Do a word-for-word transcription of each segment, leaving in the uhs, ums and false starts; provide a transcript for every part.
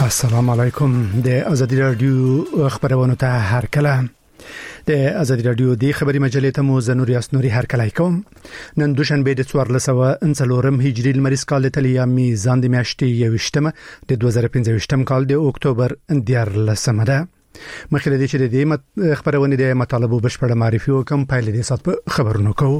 السلام علیکم. د ازادي رادیو خبرونه ته هر کله د ازادي رادیو د خبري مجلې ته مو زنور یاسنوري هر کله کوم. نن دوشنبه د څوارلس سوه انڅلورم هجري لمریز کال د تلیا میزان د میاشتې یوشتمه د دوه زره پنځه کال د اکتوبر دیارلسمه ده. مخکې د دې چې د دې خبرونه د مطالبو بشپړه معرفي وکم پایله د سات په خبرونو کوو.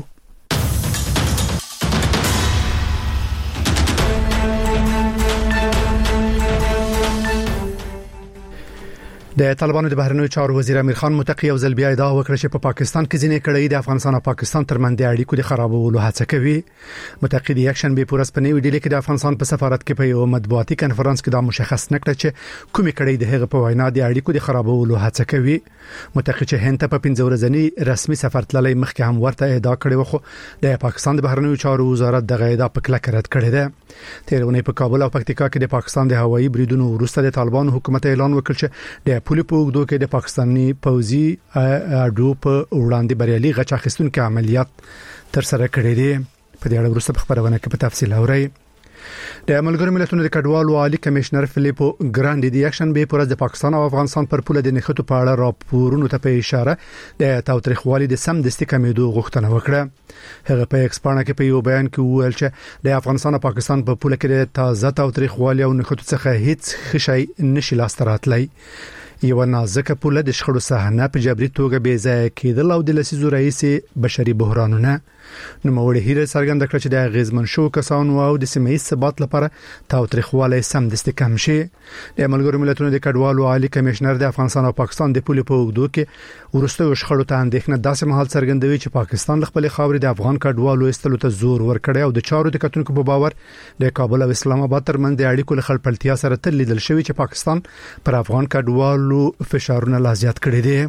د طالبانو د بهرنیو چارو وزیر امیر خان متقی او ځل بیا ادعا وکړه چې په پا پاکستان کې ځینې کړي د افغانستان او پاکستان ترمنځ د اړیکو د خرابولو هڅه کوي. متقی د اکشن به پورس پنی ویډیو کې د افغانستان په سفارت کې په یو مطبوعاتي کانفرنس کې دا مشخص نکړه چې کومې کړي د هغه په وینا د اړیکو د خرابولو هڅه کوي. متقی چې هند ته په پنځه ورځنی رسمي سفر تللی مخکې هم ورته ادعا کړې و، خو د پاکستان د بهرنیو چارو وزارت دغه ادعا په کلک رد کړې ده. تیرونه په کابل او پکتیکا کې د پاکستان د هوایي بریدونو وروسته د طالبانو حکومت اعلان وکړ چې د پولي په وګړو کې د پاکستاني پوځي اډو په وړاندې بریالي غچ اخیستونکو عملیات تر سره کړی دی. په دې اړه وروسته په خبرونه کې په تفصیل اورئ. د ملګرو ملتونو د کډوالو عالی کمشنر فلیپو ګراندي د اکشن به پورز د پاکستان او افغانستان پر پوله د نښتو په اړه راپورونو ته په اشاره د تاوتریخوالي د سم دستي کمیدو غوښتنه وکړه. هغه په ایکسپانه کې په یو بیان کې وویل چې د افغانستان او پاکستان په پوله کې د تازه تاوتریخوالي او نښتو څخه هیڅ خشي نشي لاستراتلی. یو نازکه پوله د شخړو صحنه په جبري توګه بې ځای کېدل او د لسیزو رئیس بشري بحرانونه نو موړي هیره څرګنده کړ چې د غیزمن شو کسانو او د سیمې ثبات لپاره تاوتریخوالی سم دستي کم شي. د ملګرو ملتونو د کډوالو عالی کمشنر د افغانستان او پاکستان د پولې په وګړو کې ورسته شخړو ته اندېښنه داسې مهال څرګندوي چې پاکستان خپل خاورې د افغان کډوالو استلو ته زور ورکړي او د چارو د کتونکو په باور د کابل او اسلام آباد ترمنځ د اړیکو له خلپړتیا سره تل لیدل شوی چې پاکستان پر افغان کډوالو فشارونه لا زیات کړي دي.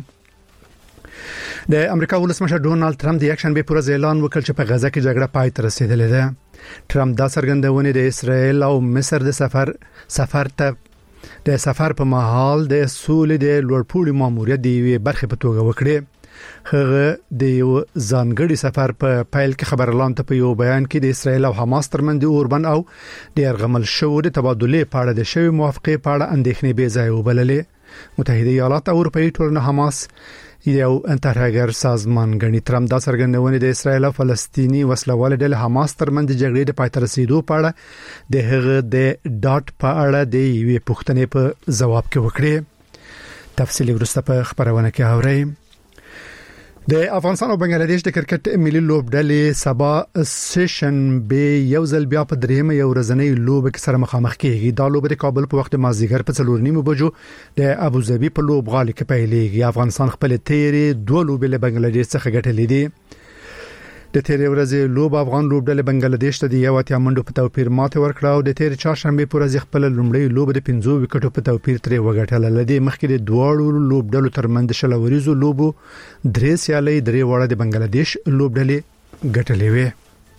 د امریکا ولسمشر ډونالد ټرمپ د اکشن به پورز اعلان وکړ چې په غزه کې جګړه پای ته رسیدلې ده. ټرمپ دا څرګندونه د اسرائیل او مصر د سفر سفر ته د سفر په مهال د سولې د لوړپوړي ماموریت د یوې برخې په توګه وکړي. هغه د یو ځانګړي سفر په پیل کې خبرلاند ته په یو بیان کې د اسرائیل او حماس ترمنځ د اوربن او د ارغمل شو د تبادله په اړه د شوی موافقه په اړه اندېښنې بې ځای وبللې. متحده ایالات او اروپאי ټولنه حماس یو انترهاګر سازمان غني. ټرمپ دا څرګندونه د اسرائیل او فلسطینی وسلوال ډله حماس ترمنځ د جګړې د پای ته رسیدو په اړه د هغه د ډاټ په اړه د یوې پوښتنې په جواب کې وکړي. تفصیل ورسته په خبرونه کې اورئ. د افغانستان او بنگلاديش د کرکټ ملي لوبډلې سبا سیشن به یو ځل بیا په دریمه یو ورځنۍ لوب کې سره مخامخ کیږي. دا لوب د کابل په وخت مازیګر په څلور نیمو بجو د ابوظبي په لوبغالي کې پیلېږي. افغانستان خپل تیری دوه لوبې له بنگلاديش څخه ګټلې دي. د تیرې ورځې لوب افغان لوبډلې بنگلاديش ته د یو اتیا منډو په توپیر ماته ورکړه او د تیرې چهارشنبه په ورځ خپل لومړی لوب د پنځو وکټو په توپیر ترې وګټله. لدی مخکې د دوه لوبډلو ترمنځ شلوريزو لوبو درې سیالي درې وړه د بنگلاديش لوبډلې ګټلې وې.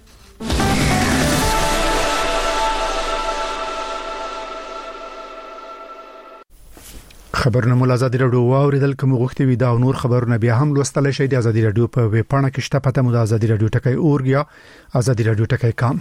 خبرونه مول ازادي رادیو واوریدل کوم غوښتي وي دا نور خبرونه بیا هم لوستل شي د ازادي رادیو په ویب پاڼه کې شته. پته مو د ازادي رادیو ټکی اورګ یا ازادي رادیو ټکی کام.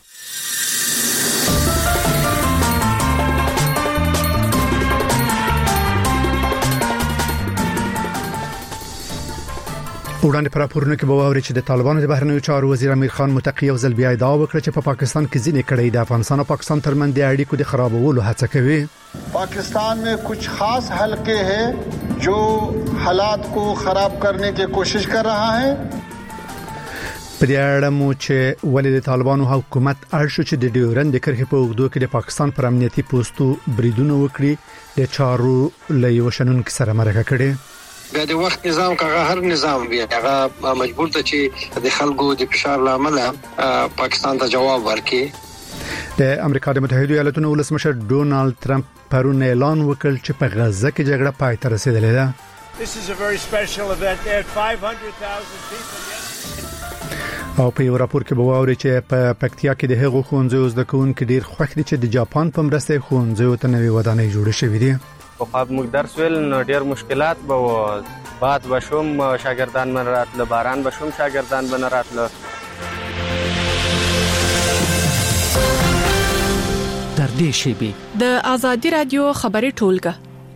وړاندې پر راپورونه کې به واوري چې د طالبانو د بهرنیو چارو وزیر امیر خان متقی او ځل بیا ادعا وکړه چې په پا پاکستان کې ځینې کړي د افغانستان او پاکستان ترمنځ د اړیکو د خرابولو هڅه کوي. पाकिस्तान में कुछ खास हलके हैं जो हालात को खराब करने की कोशिश कर रहा है. په دې اړه مو چې ولې د طالبانو حکومت ارشو چې د ډیورند کرښې په وګړو کې د پاکستان پر امنیتي پوسټو بریدونه وکړي د چارو لایو شنن سره مرکه کړي. د وخت نظام کغه هر نظام بیا هغه مجبور ته چې د خلکو د فشار لامل پاکستان ته جواب ورکړي. د امریکا د متحده ایالاتونو ولسمشر ډونالد ټرمپ پرون اعلان وکړ چې په غزه کې جګړه پای ته رسیدلې ده. This is a very special event. There are five hundred thousand people. او په یو راپور کې به واوري چې په پکتیا کې د هغو ښوونځیو زده کوونکي ډیر خوښ دي چې د جاپان په مرسته ښوونځیو ته نوې ودانۍ جوړې شوې دي. په خاط موږ درس ویل نو ډیر مشکلات به و. باد بشوم شاګردان من راتله، باران بشوم شاګردان بن راتله. د تر دې شیبې د ازادي رادیو خبري ټولګه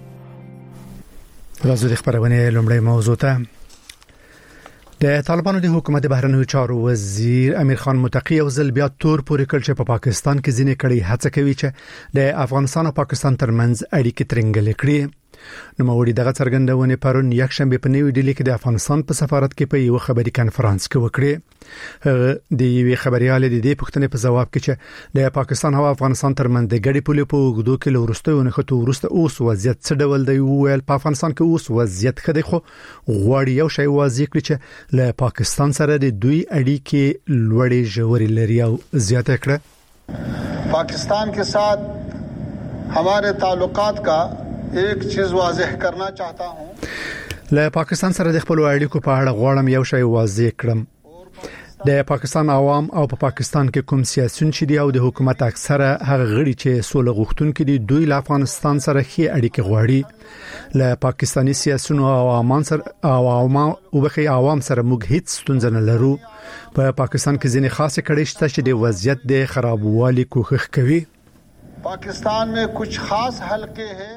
راځو د خبرونه لومړی موضوع ته د طالبانو د حکومت بهرنیو چارو وزیر امیر خان متقی او ځل بیا تور پورې کړ چې په پا پاکستان کې ځینې کړي هڅه کوي چې د افغانستان او پاکستان ترمنځ اړیکې ترنګل کړي. نو موري دغه څرګندونه پرون یک شنبه په نیو ډیلی کې د افغانستان په سفارت کې په یو خبري کانفرنس کې وکړي. د یوې خبريال د دې پوښتنې په جواب کې چې د پاکستان او افغانستان ترمنځ د ګډي پولې په وګړو کې لورستونه خطو ورسته اوس وضعیت څه ډول دی ویل په افغانستان کې اوس وضعیت خدای خو غواړي یو شی واضح کړي چې له پاکستان سره د دوی اړیکې لوړې ژورې لري او زیاته کړه. पाकिस्तान के साथ हमारे ताल्लुकात का एक चीज वाضح करना चाहता हूं. له پاکستان سره د خپل اړیکو په اړه غواړم یو شی واضح کړم. د پاکستان عوام او په پا پاکستان کې کوم سیاسيون چې دی او د حکومت اکثره هغه غړي چې سوله غوښتونکي دي دوی له افغانستان سره ښه اړیکې غواړي. له پاکستاني سیاسيون او عوام سره او عوام او بخي عوام سره موږ هیڅ ستونزه نه لرو. په پا پاکستان کې ځینې خاصه کړي شته چې د وضعیت د خرابوالي کوښښ کوي. पाकिस्तान में कुछ खास हलके हैं.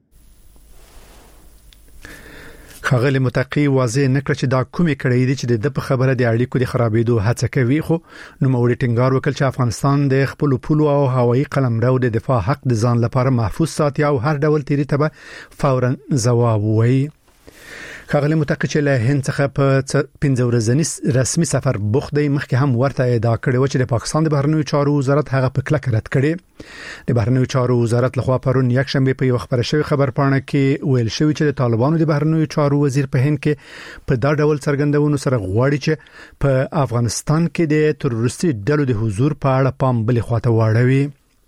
خغلی متقی واضح نکړه چې دا کومې کړې دي چې د په خبره د اړیکو د خرابېدو هڅه کوي. خو نو موري ټینګار وکړ چې افغانستان د خپل پولو او هوایي قلمرو د دفاع حق د ځان لپاره محفوظ ساتي او هر ډول تیری ته فورا ځواب وایي. خغلی متقی چې له هند څخه په پنځه ورځنی رسمي سفر بوخت دی مخکې هم ورته ادعا کړې و چې د پاکستان د بهرنیو چارو وزارت هغه په کلک رد کړي. د بهرنیو چارو وزارت لخوا پرون یک شنبه په یو خبر شوی خبر پاڼه کې ویل شوی چې د طالبانو د بهرنیو چارو وزیر په هند کې په دا ډول څرګندونو سره غواړي چې په افغانستان کې د تروریستي ډلو د حضور په اړه پام بل خواته واړوي.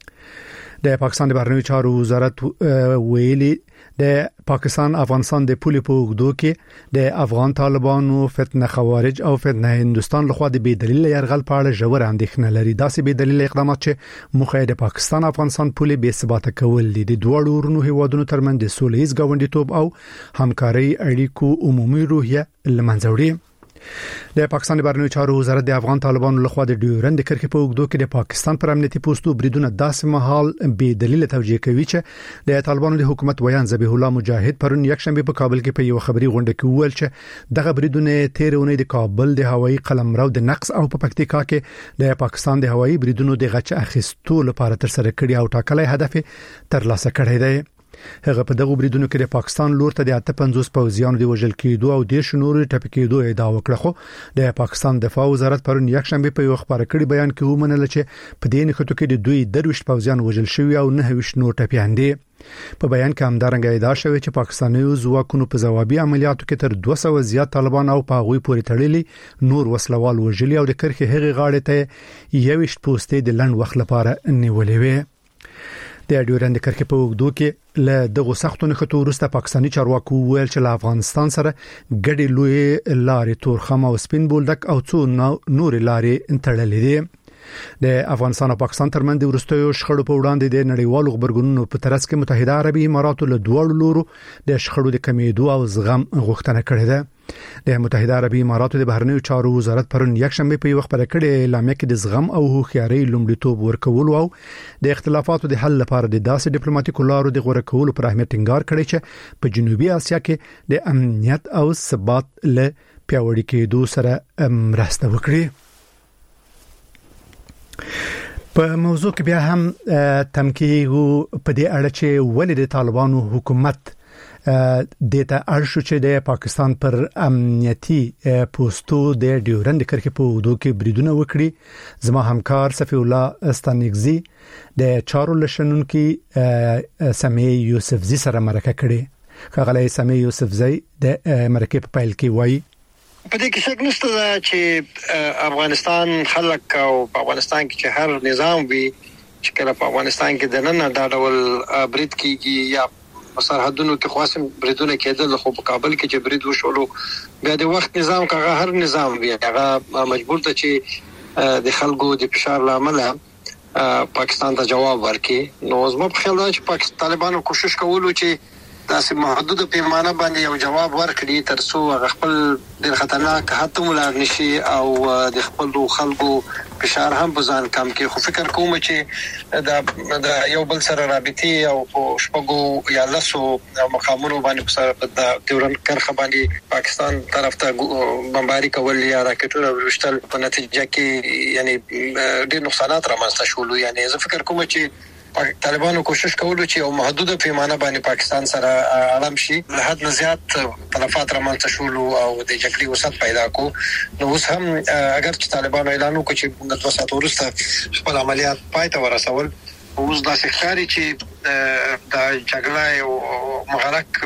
د پاکستان د بهرنیو چارو وزارت ویلي د پاکستان افغانستان د پولې په وګړو کې د افغان طالبانو فتنه خوارج او فتنه هندستان لخوا د بې دلیل يرغل په اړه ژور اندېښنه لري. داسې بې دلیل اقدامات چې مخه د پاکستان افغانستان پولې بې ثبات کول دي د دوه ورونو هیوادونو ترمنځ د سولهییز ګاونډیتوب او همکاري اړیکو عمومي روحیه لمنځه وړي. د پاکستان د بهرنیو چارو وزارت د افغان طالبانو لخوا د ډیورند کرښې په وګړو کې د پاکستان پر امنیتي پوسټو بریدونه داسې مهال بې دلیل توجیه کوي چې د طالبانو د حکومت ویان ذبیح الله مجاهد پرون یک شنبه په کابل کې په یو خبري غونډه کې ویل چې دغه بریدونه تیرونه د کابل د هوایي قلمرو د نقص او په پکتیکا کې د پاکستان د هوایي بریدونو د غچ اخیستو لپاره تر سره کړي او ټاکلي هدف ترلاسه کړی دی. هغه په دغه بریدونو کې د پاکستان لور ته د اته پنځوس پوځیانو د وژل کېدو او د شنوري ټپکېدو ادعا وکړه. خو د پاکستان دفاع وزارت پرون یک شنبه په یو خبر کړي بیان کې ومنل چې په دې نخټو کې د دوی درويش پوځیان وژل شوی او نه ویش نور ټپيان دي. په بیان کې همدارنګه ادعا شوی چې پاکستاني ځواکونو په ځوابي عملیاتو کې تر دوه سوه زیات طالبان او پاغوي پورې تړلي نور وسلوال وژلي او د کرخي هغه غاړې ته یويش پوسټې د لند وخت لپاره نیولې وي. د ډیورند کرښې په وګړو کې له دغه سختونو خطو وروسته پاکستاني چارواکو ویل چې له افغانستان سره ګډي لوی لارې تورخم او سپین بولدک او څو نور لارې تړلې دي. د افغانستان او پاکستان ترمنځ د ورستیو شخړو په وړاندې د نړیوالو خبرګونونو په ترڅ کې متحده عربي اماراتو له دوه لورو د شخړو د کمیدو او زغم غوښتنه کړې ده. د متحده عربي اماراتو د بهرنیو چارو وزارت پرون یک شنبه په یو خبره کړې اعلامیه کې د زغم او هوښیارۍ لومړیتوب ورکول او د اختلافاتو د حل لپاره د داسې ډیپلوماټیکو لارو د غوړه کولو پر اهمیت ټینګار کړی چې په جنوبي اسیا کې د امنیت او ثبات له پیاوړي کېدو سره مرسته وکړي. په موضوع کې بیا هم تمکیږو په دې اړه چې ولې د طالبانو حکومت د ته ارشو چې د پاکستان پر امنیتي پوسټو د ډیورند کرښې په وګړو کې بریدونه وکړي. زما همکار صفی الله استانګزي د چارو لشنونکو سمي یوسفزي سره مرکه کړي. خغلی سمي یوسفزي د مرکه په پیل کې وایي په دې کې څه نشته چې افغانستان خلک او په افغانستان کې چې هر نظام وي چې کله په افغانستان کې د نن دا ډول برید کیږي یا په سرحدونو کې خاصم بریدونه کېدل خو په کابل کې چې برید وشولو بیا د وخت نظام کغه هر نظام وي هغه مجبور ته چې د خلکو د فشار لامل پاکستان ته جواب ورکړي. نو زما په خیال دی چې پاکستان طالبانو کوشش کولو چې داسې محدود پیمانه باندې یو جواب ورکړي ترڅو خپل د خطرناک حتی ملار نشي او د خپل خلکو فشار هم بزان کم کې. خو فکر کوم چې دا د یو بل سره رابطي او شپږو یا لسو مقامونو باندې سره د تورن کرخه باندې پاکستان طرف ته بمباري کول یا راکټونه ورشتل په نتیجه کې یعنی ډېر نقصانات رامنځته شول. یعنی زه فکر کوم چې طالبانو کوشش کولو چې یو محدود پیمانه باندې پاکستان سره عالم شي له حد نه زیات تلفات رامنځته شول او د جګړې وسط پیدا کو. نو اوس هم اگر چې طالبانو اعلان وکړي چې د دوه ساعت وروسته خپل عملیات پای ته ورسول، اوس دا ښکاري چې د جګړې او مغرق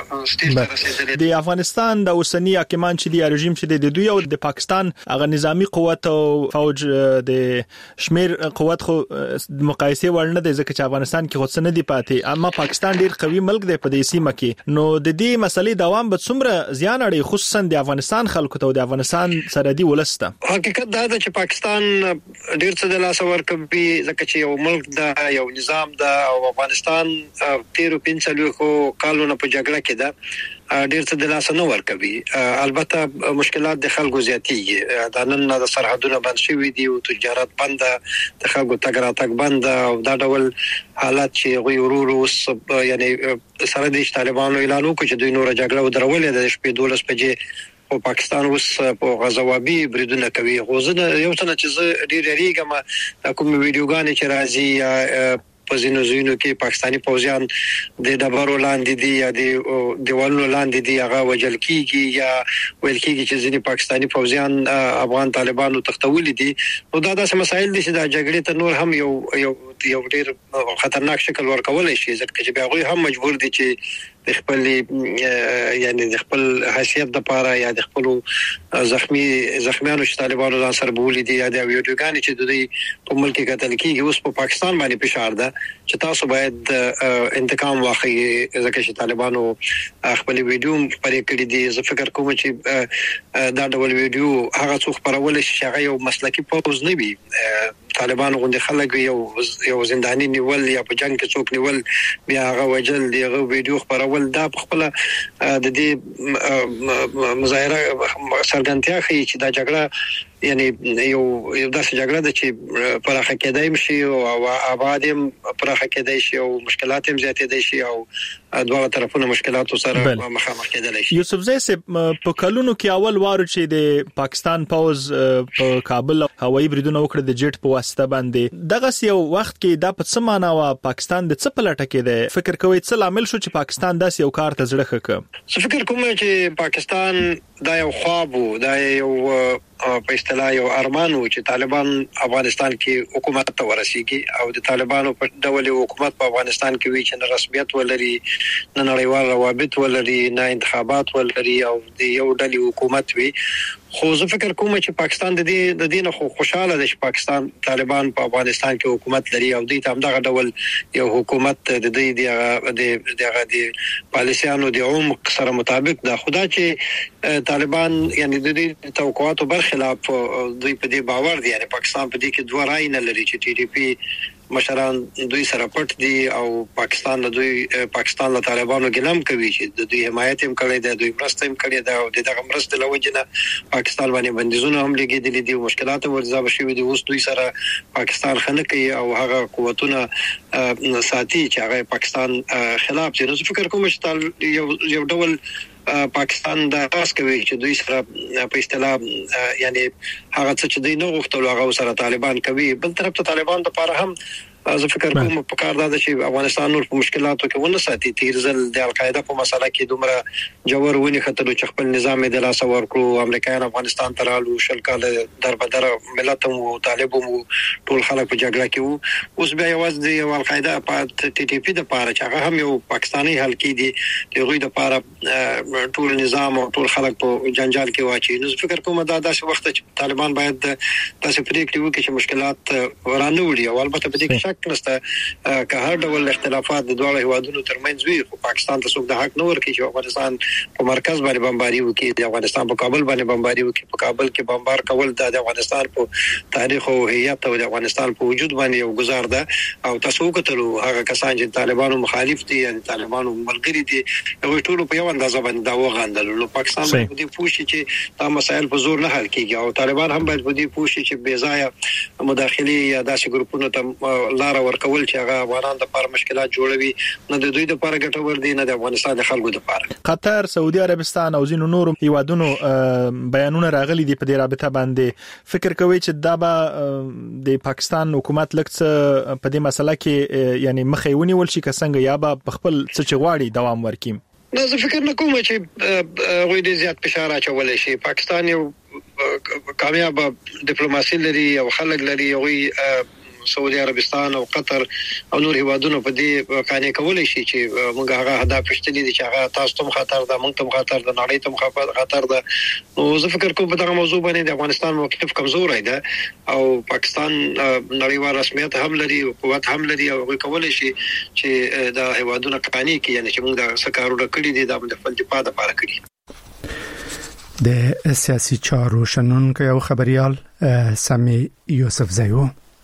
د افغانستان د اوسنی حاکمان چې دی رژیم چې د دوی او د پاکستان هغه نظامی قوت او فوج د شمیر قوت خو مقایسه ورنه د ځکه چې افغانستان کې خو څه نه دی پاتې، اما پاکستان ډیر قوي ملک دی په دې سیمه کې. نو د دې مسلې دوام به څومره زیان اړي خصوصا د افغانستان خلکو ته او د افغانستان سرحدي ولسته؟ حقیقت دا ده چې پاکستان ډیر څه د لاس ورکوي ځکه چې یو ملک دا یو نظام دا او افغانستان تیرو پنځلو خو کالونه په جګړه کې دا ډیر څه د لاس نه ورکوي. البته مشکلات د خلکو زیاتېږي، دا نن د سرحدونو بند شوي دي او تجارت بند، د خلکو تګ راتګ بند او دا ډول حالات چې غوي ورور اوس یعنی سره د طالبانو اعلان وکړي چې دوی نور جګړه ودرولې د شپې دولس بجې او پاکستان اوس په غزوابي بریدونه کوي. غوزنه یو څه چې ډیر ریګم کوم ویډیوګانې چې راځي په ځینو ځینو کې پاکستاني پوځیان د ډبرو لاندې دي یا د دیوالونو لاندې دي هغه وجل کیږي یا ویل کیږي چې ځینې پاکستاني پوځیان افغان طالبانو تختول دي. نو دا داسې مسایل دي چې د جګړې ته نور هم یو یو یو ډیر خطرناک شکل ورکول شي ځکه چې بیا غوي هم مجبور دي چې د خپل یعنی د خپل حیثیت د پاره یا د خپل زخمی زخمیانو چې طالبانو ځان سره بولی دي یا د ویډیوګانې چې د دې په ملک کې قتل کیږي اوس په پاکستان باندې فشار ده چې تاسو باید انتقام واخلئ ځکه چې طالبانو خپل ویډیو پرې کړی دي. زه فکر کوم چې دا ډول ویډیو هغه څوک خبرول شي هغه یو مسلکی پوز نه وي. طالبانو غوندي خلک یو یو زنداني نیول یا په جنگ کې څوک نیول بیا هغه وجل دی هغه ویډیو خبرول دا په خپل د دې مظاهره سرګنتیا خي چې دا جګړه یعنی یو یو داسې جګړه ده چې پراخه کېدای شي او آباد هم پراخه کېدای شي او مشکلات هم زیاتېدای شي او دواړه طرفونه مشکلاتو سره مخامخ کېدای شي. یوسف زئی په کلونو کې اول وارو چې د پاکستان پوز په کابل هوایي بریدونه وکړه د جټ په واسطه باندې، دغه یو وخت کې دا په څه معنا وا پاکستان د څه پلټه کې ده؟ فکر کوي څه لامل شو چې پاکستان داس یو کار ته زړه خکه؟ زه فکر کوم چې پاکستان دا یو خواب وو، دا یو په اصطلاح یو ارمان وو چې طالبان افغانستان کې حکومت ته ورسیږي او د طالبانو په ډول حکومت په افغانستان کې وي چې نه رسمیت ولري نه نړیوال روابط ولري نه انتخابات ولري او د یو ډول حکومت وي. خو زه فکر کوم چې پاکستان د دې د دین خو خوشاله ده چې پاکستان طالبان په افغانستان کې حکومت لري او دوی ته هم دغه ډول یو حکومت د دې د دغه د پالیسیانو د عمق سره مطابق ده. خدا چې طالبان یعنی د دې توقعاتو برخلاف دوی په دې باور دي، یعنی پاکستان په دې کې دوه رائے نه لري چې ټي ډي پی مشران دوی سره پټ دي او پاکستان له دوی پاکستان له طالبانو ګلم کوي چې د دوی حمایت هم کړی دی، دوی مرسته هم کړې ده او دغه مرسته لوجنه پاکستان باندې بندیزونه هم لګیدلي دي او مشکلات ورځاب شوي دي. اوس دوی سره پاکستان خنه کوي او هغه قوتونه ساتي چې هغه پاکستان خلاف دي. نو فکر کوم چې یو یو ډول پاکستان دا تاسو کوي چې دوی سره په اصطلاح یعنی هغه څه چې دوی نه غوښتل هغه سره طالبان کوي. بل طرف ته طالبان د پاره هم زه فکر کوم په کار دا چې افغانستان نور په مشکلاتو کې ونه ساتي. تیر ځل د القاعده په مسله کې دومره جوړ ونی خطر چې خپل نظام د لاس ورکړو، امریکایان افغانستان ته رالو، شل کاله دربدر ملت او طالب او ټول خلک په جګړه کې وو. اوس بیا یوازې د القاعده په ټي ټي پی د پاره چې هغه هم یو پاکستاني حل کې دي د غوي د پاره ټول نظام او ټول خلک په جنجال کې واچي. نو فکر کوم دا داسې وخت چې طالبان باید تاسو پرې کړو چې مشکلات ورانه وړي او البته په دې کې شک شک نشته که هر ډول اختلافات د دوه هیوادونو ترمنځ وي خو پاکستان ته څوک د حق نه ورکړي چې افغانستان په مرکز باندې بمباري وکړي د افغانستان په کابل باندې بمباري وکړي په کابل کې بمبار کول د افغانستان په تاریخ او هویت او د افغانستان په وجود باندې یو گزار ده او تاسو وکړو هغه کسان چې طالبانو مخالف دي یا طالبانو ملګری دي هغه ټول په یو اندازه باندې دا وغندل نو پاکستان په دې پوښي چې دا مسایل په زور نه حل کیږي او طالبان هم باید په دې پوښي چې بې ځای مداخله یا داسې ګروپونو ته لار ورکول چې هغه افغانان د لپاره مشکلات جوړوي نه د دوی د لپاره ګټور دي نه د افغانستان د خلکو د لپاره. قطر، سعودي عربستان او ځینو نورو هیوادونو بیانونه راغلي دي په دې رابطه باندې فکر کوي چې دا به د پاکستان حکومت لکه په دې مسله کې یعنی مخې ونیول شي که څنګه یا به خپل څه چې غواړي دوام ورکړي. نو زه فکر نه کوم چې غوړي دې زیات فشار اچولای شي. پاکستان یو کامیاب ډیپلوماسي لري او خلک لري او سعودي عربستان او قطر او نور هیوادونو په دې قانې کولای شي چې موږ هغه هدف پښتني دي چې هغه تاسو ته خطر ده موږ ته خطر ده نړۍ ته خطر ده. نو زه فکر کوم په دغه موضوع باندې د افغانستان موقف کمزور دی او پاکستان نړیوال رسمیت هم لري او قوت هم لري او کولای شي چې د هیوادونو قانې کې یعنی چې موږ د سکارو کړی دي د خپل دفاع لپاره کړی. د سیاسي چارو شنونکو یو خبريال سامي یوسف زیو.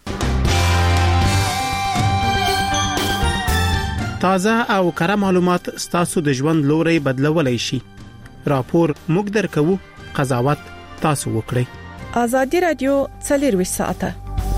تازه او کره معلومات ستاسو د ژوند لوري بدلولای شي. راپور موږ درکو، قضاوت تاسو وکړئ. ازادي رادیو څلور ساعته.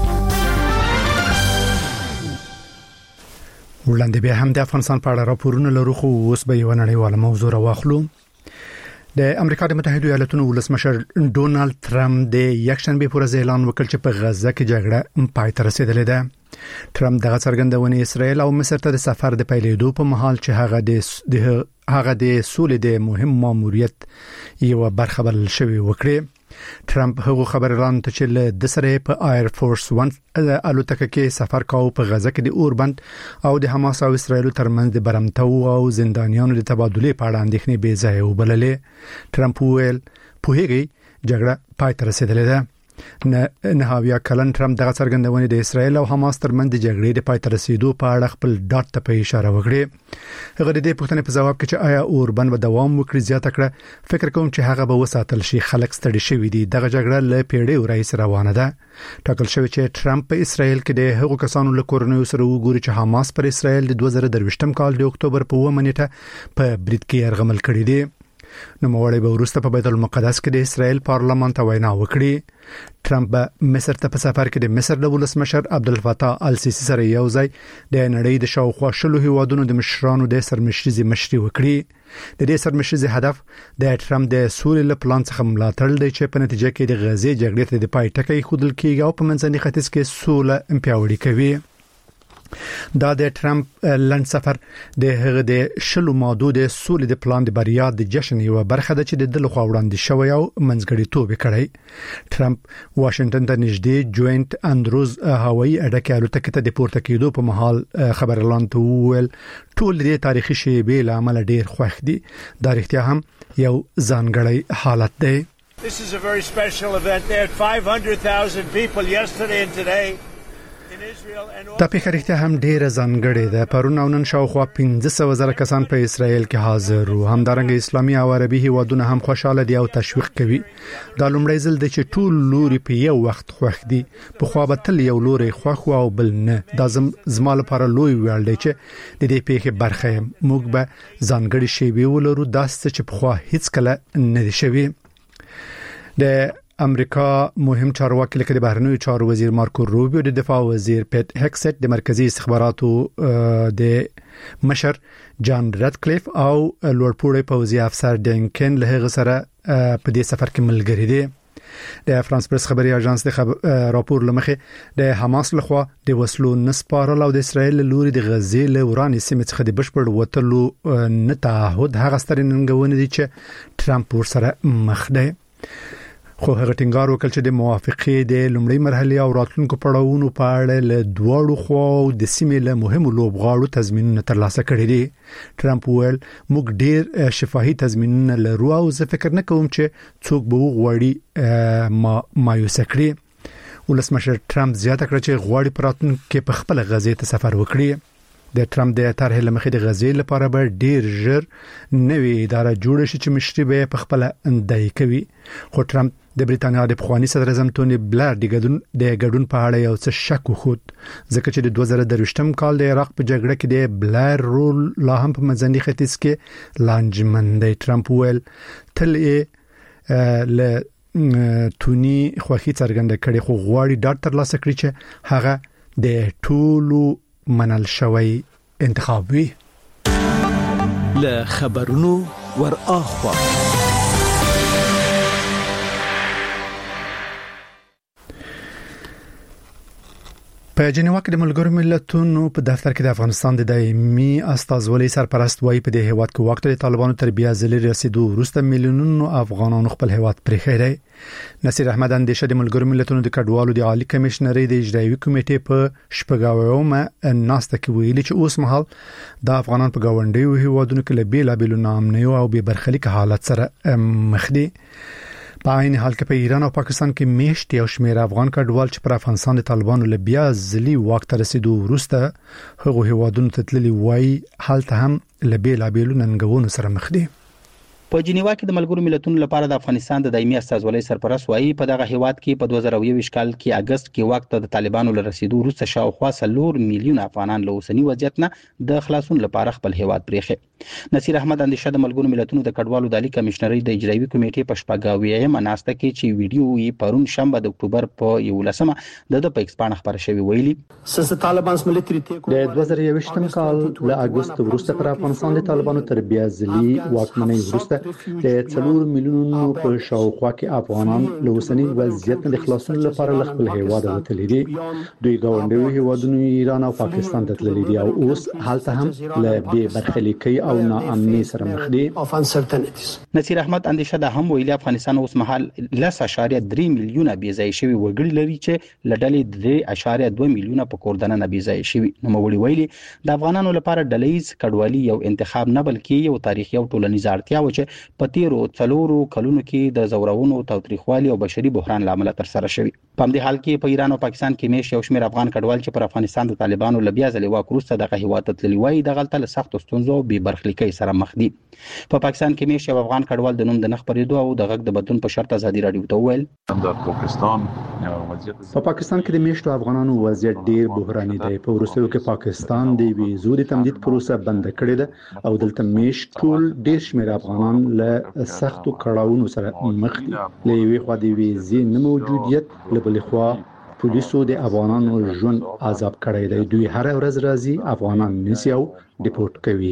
وړاندې به هم د افغانستان په اړه راپورونه لرو خو اوس به یو نړیواله موضوع راوخلو. د امریکا د متحده ایالاتونو ولسمشر ډونالد ترامپ د یکشنبه پر ورځ اعلان وکړ چې په غزه کې جګړه پای ته رسیدلې ده. ترامپ دغه څرګندونه اسرائیل او مصر ته د سفر د پیلېدو په مهال چې هغه د هغه د سولې د مهم ماموریت یو برخه بلل شوی وکړي. ترامپ هغه خبر اعلان ته چې د سره په ایر فورس ون الوتکه کې سفر کاوه په غزه کې د اوربند او د حماس او اسرائیل ترمنځ د برمتو او زندانیانو د تبادلې په اړه اندېښنې بې ځای وبللې. ترامپ ویل په هغه جګړه پای ته رسیدلې ده. نه نهاویا کلن ترامپ دغه څرګندونه د اسرائیل او حماس ترمنځ د جګړې د پای ته رسیدو په اړه خپل ډاټ ته په اشاره وکړي. هغه د دې پوښتنې په ځواب کې چې آیا اوربند به دوام وکړي زیاته کړه فکر کوم چې هغه به وساتل شي. خلک ستړي شوي دي. دغه جګړه له پیړیو راهیسې روانه ده. ټاکل شوی چې ترامپ په اسرائیل کې د هغو کسانو له کورنیو سره وګوري چې حماس پر اسرائیل د دوه زره درویشتم کال د اکتوبر په اوومه نیټه په برید کې یرغمل کړی دی. نو موړی به ورسته په بیت المقدس کې د اسرائیل پارلمان ته وینا وکړي. ترامپ به مصر ته په سفر کې د مصر د ولسمشر عبدالفتاح السیسی سره یو ځای د نړۍ د شاوخوا شلو هیوادونو د مشرانو د سرمشري مشري وکړي. د دې سرمشري هدف د ترامپ د سولې له پلان څخه ملاتړ دی چې په نتیجه کې د غزې جګړې ته د پای ټکی خودل کېږي او په منځني ختیځ کې سوله پیاوړې کوي. دا د ترامپ لند سفر د هغه د شلو ماده د سولې د پلان د بریا د جشن یو برخه ده چې د دلو خو وړاندې شوی او منځګړیتوب کړی. ترامپ واشنگټن ته نږدې جوینټ اندروز هوایي اډه الوتکه ته د پورته کېدو په محل خبر اعلان ته وویل ټول د تاریخي شیبې له عمل ډیر خوښ دي. دا رښتیا هم یو ځانګړی حالت دی. This is a very special event. There are five hundred thousand people yesterday and today. دا په خریته هم ډیره ځانګړې ده. پرون او نن شاوخوا پنځه سوه زره کسان په اسرائیل کې حاضر وو. همدارنګه اسلامي او عربي هیوادونه هم خوشاله دي او تشویق کوي. دا لومړی ځل دی چې ټول لوري په یو وخت خوښ دي. په خو به تل یو لوري خوښ او بل نه. دا زما لپاره لوی ویل دی چې د دې پیښې برخه یم. موږ به ځانګړي شی ولرو داسې چې په خو هیڅ کله نه دي شوی. د امریکا مهم چارواکي لکه د بهرنیو چارو وزیر مارکو روبیو، د دفاع وزیر پیټ هکسټ، د مرکزی استخباراتو د مشر جان ریډکلیف او لوړپوړی پوځي افسر ډینکن له هغه سره په دې سفر کې ملګری دي. د فرانس پریس خبري اژانس د خب... راپور لمخه د حماس لخوا د وسلو نسپارل او د اسرائیل لوري د غزې له ورانې سیمې څخه د بشپړ وټلو نه تعهد هغه ستر ننګونه دي چې ترامپ ور سره مخ دی. خو هغه ټینګار وکړ چې د موافقې د لومړۍ مرحله او راتلونکو پړاوونو په اړه له دوړو خو د سیمې له مهمو لوبغاړو تضمینونه ترلاسه کړي دي. ترامپ ویل موږ ډیر شفاهي تضمینونه لرو او زه فکر نه کوم چې څوک به وغواړي ما مایوس کړي. ولسمشر ټرمپ زیاته کړ چې غواړي پراتون کې په خپل غزې ته سفر وکړي. د ټرمپ د طرحې لمخې د غزې لپاره به ډیر ژر نوې اداره جوړ شي چې مشري به په خپل اندای کوي. خو ټرمپ د بریټانیا د پخوانی صدر اعظم ټونی بلر د ګډون د ګډون په اړه یو څه شک وخت ځکه چې د دوه زره درویشتم کال د عراق په جګړه کې د بلر رول لا هم په منځني ختیځ کې لانجمن دی. ټرمپ ویل تل یې ل تونی خوخي څرګنده کړي خو غواړي ډاټ تر لاسه کړی چې هغه د ټولو منل شوی انتخاب وي. له خبرونو ور اخوا په جنیوا کې د ملګرو ملتونو په دفتر کې د افغانستان د دایمي استازولۍ سرپرست وایي په دې هیواد کې وخت د طالبانو تر بیا ځلې رسیدو وروسته میلیونونو افغانانو خپل هیواد پرېښی دی. نصیر احمد اندیشه د ملګرو ملتونو د کډوالو د عالی کمشنرۍ د اجرایوي کمیټې په شپږاومه ناسته کې ویلي چې اوس مهال د افغانان په گاونډیو هیوادونو کې له بیلابېلو ناامنیو او بې برخلیک حالت سره مخ دي. په عین حال کې په ایران او پاکستان کې میشت یو شمېر افغان کډوال چې پر افغانستان د طالبانو له بیا ځلې واک ته رسیدو وروسته هغه هیوادونو ته تللي وایي هلته هم له بیلابېلو ننګونو سره مخ دي. په جنیوا کې د ملګرو ملتونو لپاره د افغانستان د دایمي استازولۍ سرپرست وایي په دغه هیواد کې په دوه زره یوویشت کال کې اگست کې وخت د طالبانو له رسیدو وروسته شاوخوا څلور میلیون افغانان له اوسنی وضعیت نه د خلاصون لپاره خپل هیواد پرېښی. نصیر احمد اندیشه د ملګرو ملتونو د کډوالو د عالی کمشنرۍ د اجرایوي کمیټې په شپږاویمه ناسته کې چې ویډیو یې پرون شنبه د اکتوبر په یولسمه د د په ایکسپان خبر شوی ویلي د دوه زره یوویشتم کال له اگست وروسته پر افغانستان د طالبانو تر بیا ځلې واکمنۍ وروسته د څلور میلیونونو په شاوخوا کې افغانان له اوسنی وضعیت نه د خلاصون لپاره خپل هیواد وتلي دي. دوی گاونډیو هیوادونو ایران او پاکستان ته تللي دي او اوس حالت هم له بې برخلیکۍ او ناامنۍ سره مخ دي. نصیر احمد اندیشه د هم ویلي افغانستان اوس مهال لس اعشاریه درې میلیونه بې ځای شوي وګړي لري چې لډلې درې اعشاریه دوه میلیونه په کوردنه نه بې ځای شوي. نو موري ویلي د افغانانو لپاره ډلهیز کډوالي یو انتخاب نه بلکې یو تاریخي او ټولنیز اړتیا و چې په تیرو څلورو کلونو کې د زورونو تاوتریخوالي او بشري بحران لامل تر سره شوی. په همدې حال کې په ایران او پاکستان کې میش یو شمېر افغان کډوال چې پر افغانستان د طالبانو له بیا ځلې واک وروسته دغه هیواد ته تللي وایي د غلطه له سختو ستونزو او بې برخلیکۍ سره مخ دي. په پاکستان کې میش یو افغان کډوال د نوم د نه خپرېدو او د غږ د بدلون په شرط ازادي راډیو ته وویل په پاکستان کې د میشتو افغانانو وضعیت ډیر بحراني دی. په وروستیو کې پاکستان د ویزو د تمدید پروسه بند کړې ده او دلته میش ټول ډیر شمېر افغانان له سختو کړهونو سره مخ دي. له یوې خوا د ویزې نه موجودیت له بلې خوا پولیسو د افغانانو ژوند عذاب کړی دی. دوی هر ورځ راځي افغانان نیسي او ډیپورټ کوي.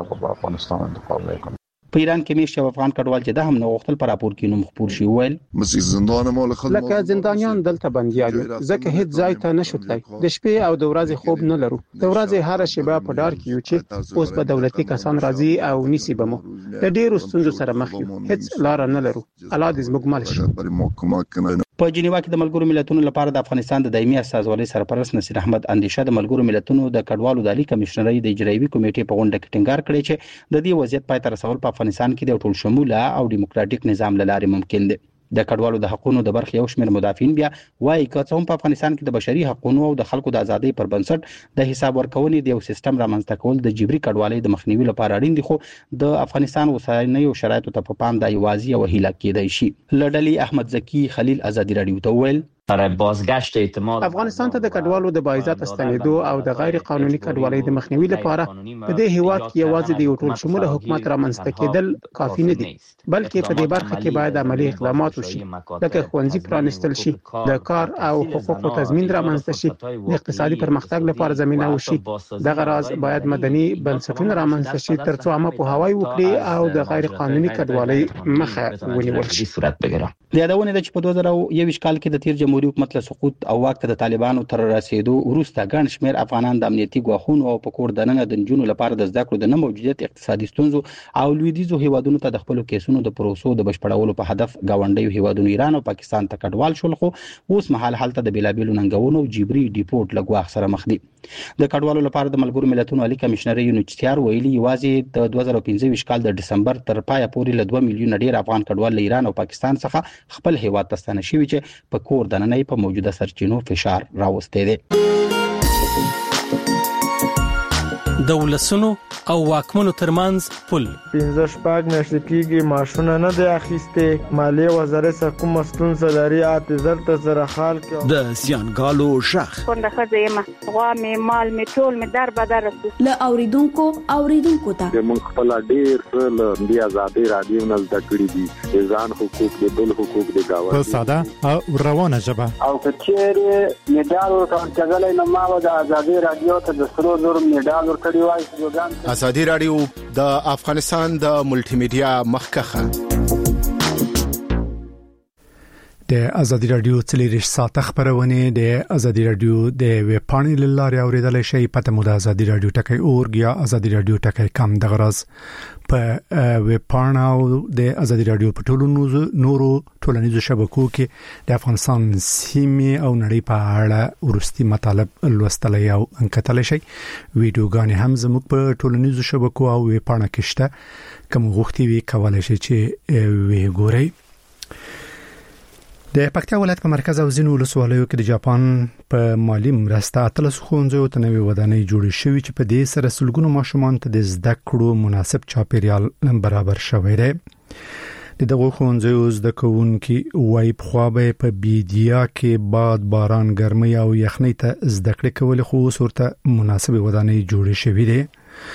په ایران کې میش یو افغان کډوال چې د هم نو وختل پر راپور کې نوم خپور شي ویل لکه زندانیان دلته بنديان ځکه هیڅ ځای ته نشوتلای د شپې او د ورځې خوب نه لرو. د ورځې هر شیبه په ډار کې یو چې اوس په دولتي کسان راځي او نیسی بمو د ډیرو ستونزو سره مخ یو. هیڅ لار نه لرو. الله دې زموږ مل شي. په جنیوا کې د ملګرو ملتونو لپاره د افغانستان د دایمي استازولۍ سرپرست نصیر احمد اندیشه د ملګرو ملتونو د کډوالو د عالی کمشنرۍ د اجرایوي کمیټې په غونډه کې ټینګار کړی چې د دې وضعیت پای ته رسول په افغانستان کې د ټول شموله او ډیموکراټیک نظام له لارې ممکن دی. د کډوالو د حقوقو د برخې یو شمېر مدافعین بیا وايي که څه هم په افغانستان کې د بشري حقوقو او د خلکو د ازادۍ پر بنسټ د حساب ورکونې د یو سیستم رامنځته کول د جبري کډوالۍ د مخنیوي لپاره اړین دي، خو د افغانستان اوسنیو شرایطو ته په پام د یوازې او هیله کېدای شي. لړلي احمد زکی خلیل ازادي راډیو ته ویل افغانستان ته د کډوالو د باعزت ستنېدو او د غیر قانوني کډوالۍ د مخنیوي لپاره په دې هیواد کې یوازې د یو ټول شموله حکومت رامنځته کېدل کافي نه دي، بلکې په دې برخه کې باید عملي اقدامات وشي، لکه ښوونځي پرانیستل شي، د کار او حقوقو تضمین رامنځته شي، د اقتصادي پرمختګ لپاره زمينه وشي. دغه راز باید مدني بنسټونه رامنځته شي ترڅو عامه پوهاوی وکړي او د غیر قانوني کډوالۍ مخه ونیول شي. د یادونه ده چې په دوه زره یوویشت کال کې د تیر جمهوریت حکومت له سقوط او واک ته د طالبانو تر رسیدو وروسته ګڼ شمېر افغانان د امنیتي ګواښونو او په کور دننه د نجونو لپاره د زده کړو د نه موجودیت، اقتصادي ستونزو او لویدیځو هیوادونو ته د خپلو کیسونو د پروسو د بشپړولو په هدف ګاونډیو هیوادونو ایران او پاکستان ته کډوال شول، خو اوس مهال هلته د بیلابېلو ننګونو او جبري ډیپورټ له ګواښ سره مخ دي. د کډوالو لپاره د ملګرو ملتونو عالی کمشنر یونیچتیار ویلي یوازې د دوه زره پنځه ویشت کال د دسمبر تر پایه پورې له دوه میلیون ډیر افغان کډوال له ایران او پاکستان څخه خپل هیواد ته ستنه شوي چې په کور دننه په موجوده سرچینو فشار راوستي دي. د ولسونو او واکمنو ترمنځ پل پنځه شپږ میاشتې کېږي معاشونه نه دی اخیستي. مالیې وزارت څخه کومه ستونزه لري اعتذار ته سره حال کې د زیانګالو ژغ څنګه ښځه یم غوا مې مال مې ټول مې در بدر له اوریدونکو اوریدونکو ته موږ خپل ډیر څه له دې آزادۍ راډیو نه زده کړي دي ځان حقوق د بل حقوق د گاوند په ساده او روانه ژبه او کچېره میډال ورکړل کېږي نو ما د آزادۍ راډیو ته د سرو زر میډال ورکړی. ازادي رادیو د افغانستان د ملټي میډیا مخکخه د ازادي رادیو څلورش ساعت خبرونه د ازادي رادیو د ویب پاڼې لاره اوریدل شي. پته مو د ازادي رادیو ټکی اورګ یا ازادي رادیو ټکی کم د غرض په ویب پاڼه او د ازادي رادیو په ټولو نورو ټولنیزو شبکو کې د افغانستان سیمې او نړۍ په اړه ورستي مطالب لوستل او انکتل شي. ویډیوګانې هم زموږ په ټولنیزو شبکو او ویب پاڼه کې شته. کوم غوښتي وی کولای شي چې وی ګورئ. د پکتیا ولایت په مرکز او ځینو ولسوالیو کې د جاپان په مالی مرسته اتلس ښوونځیو ته نوې ودانۍ جوړې شوې چې په دې سره سلګونو ماشومان ته د زده کړو مناسب چاپیریال برابر شوی دی. د دغه ښوونځیو زده کوونکي وايي پخوا به په بیدیا کې باد باران ګرمۍ او یخنۍ ته زده کړې کولې خو اوس ورته مناسب ودانۍ جوړې شوې دي.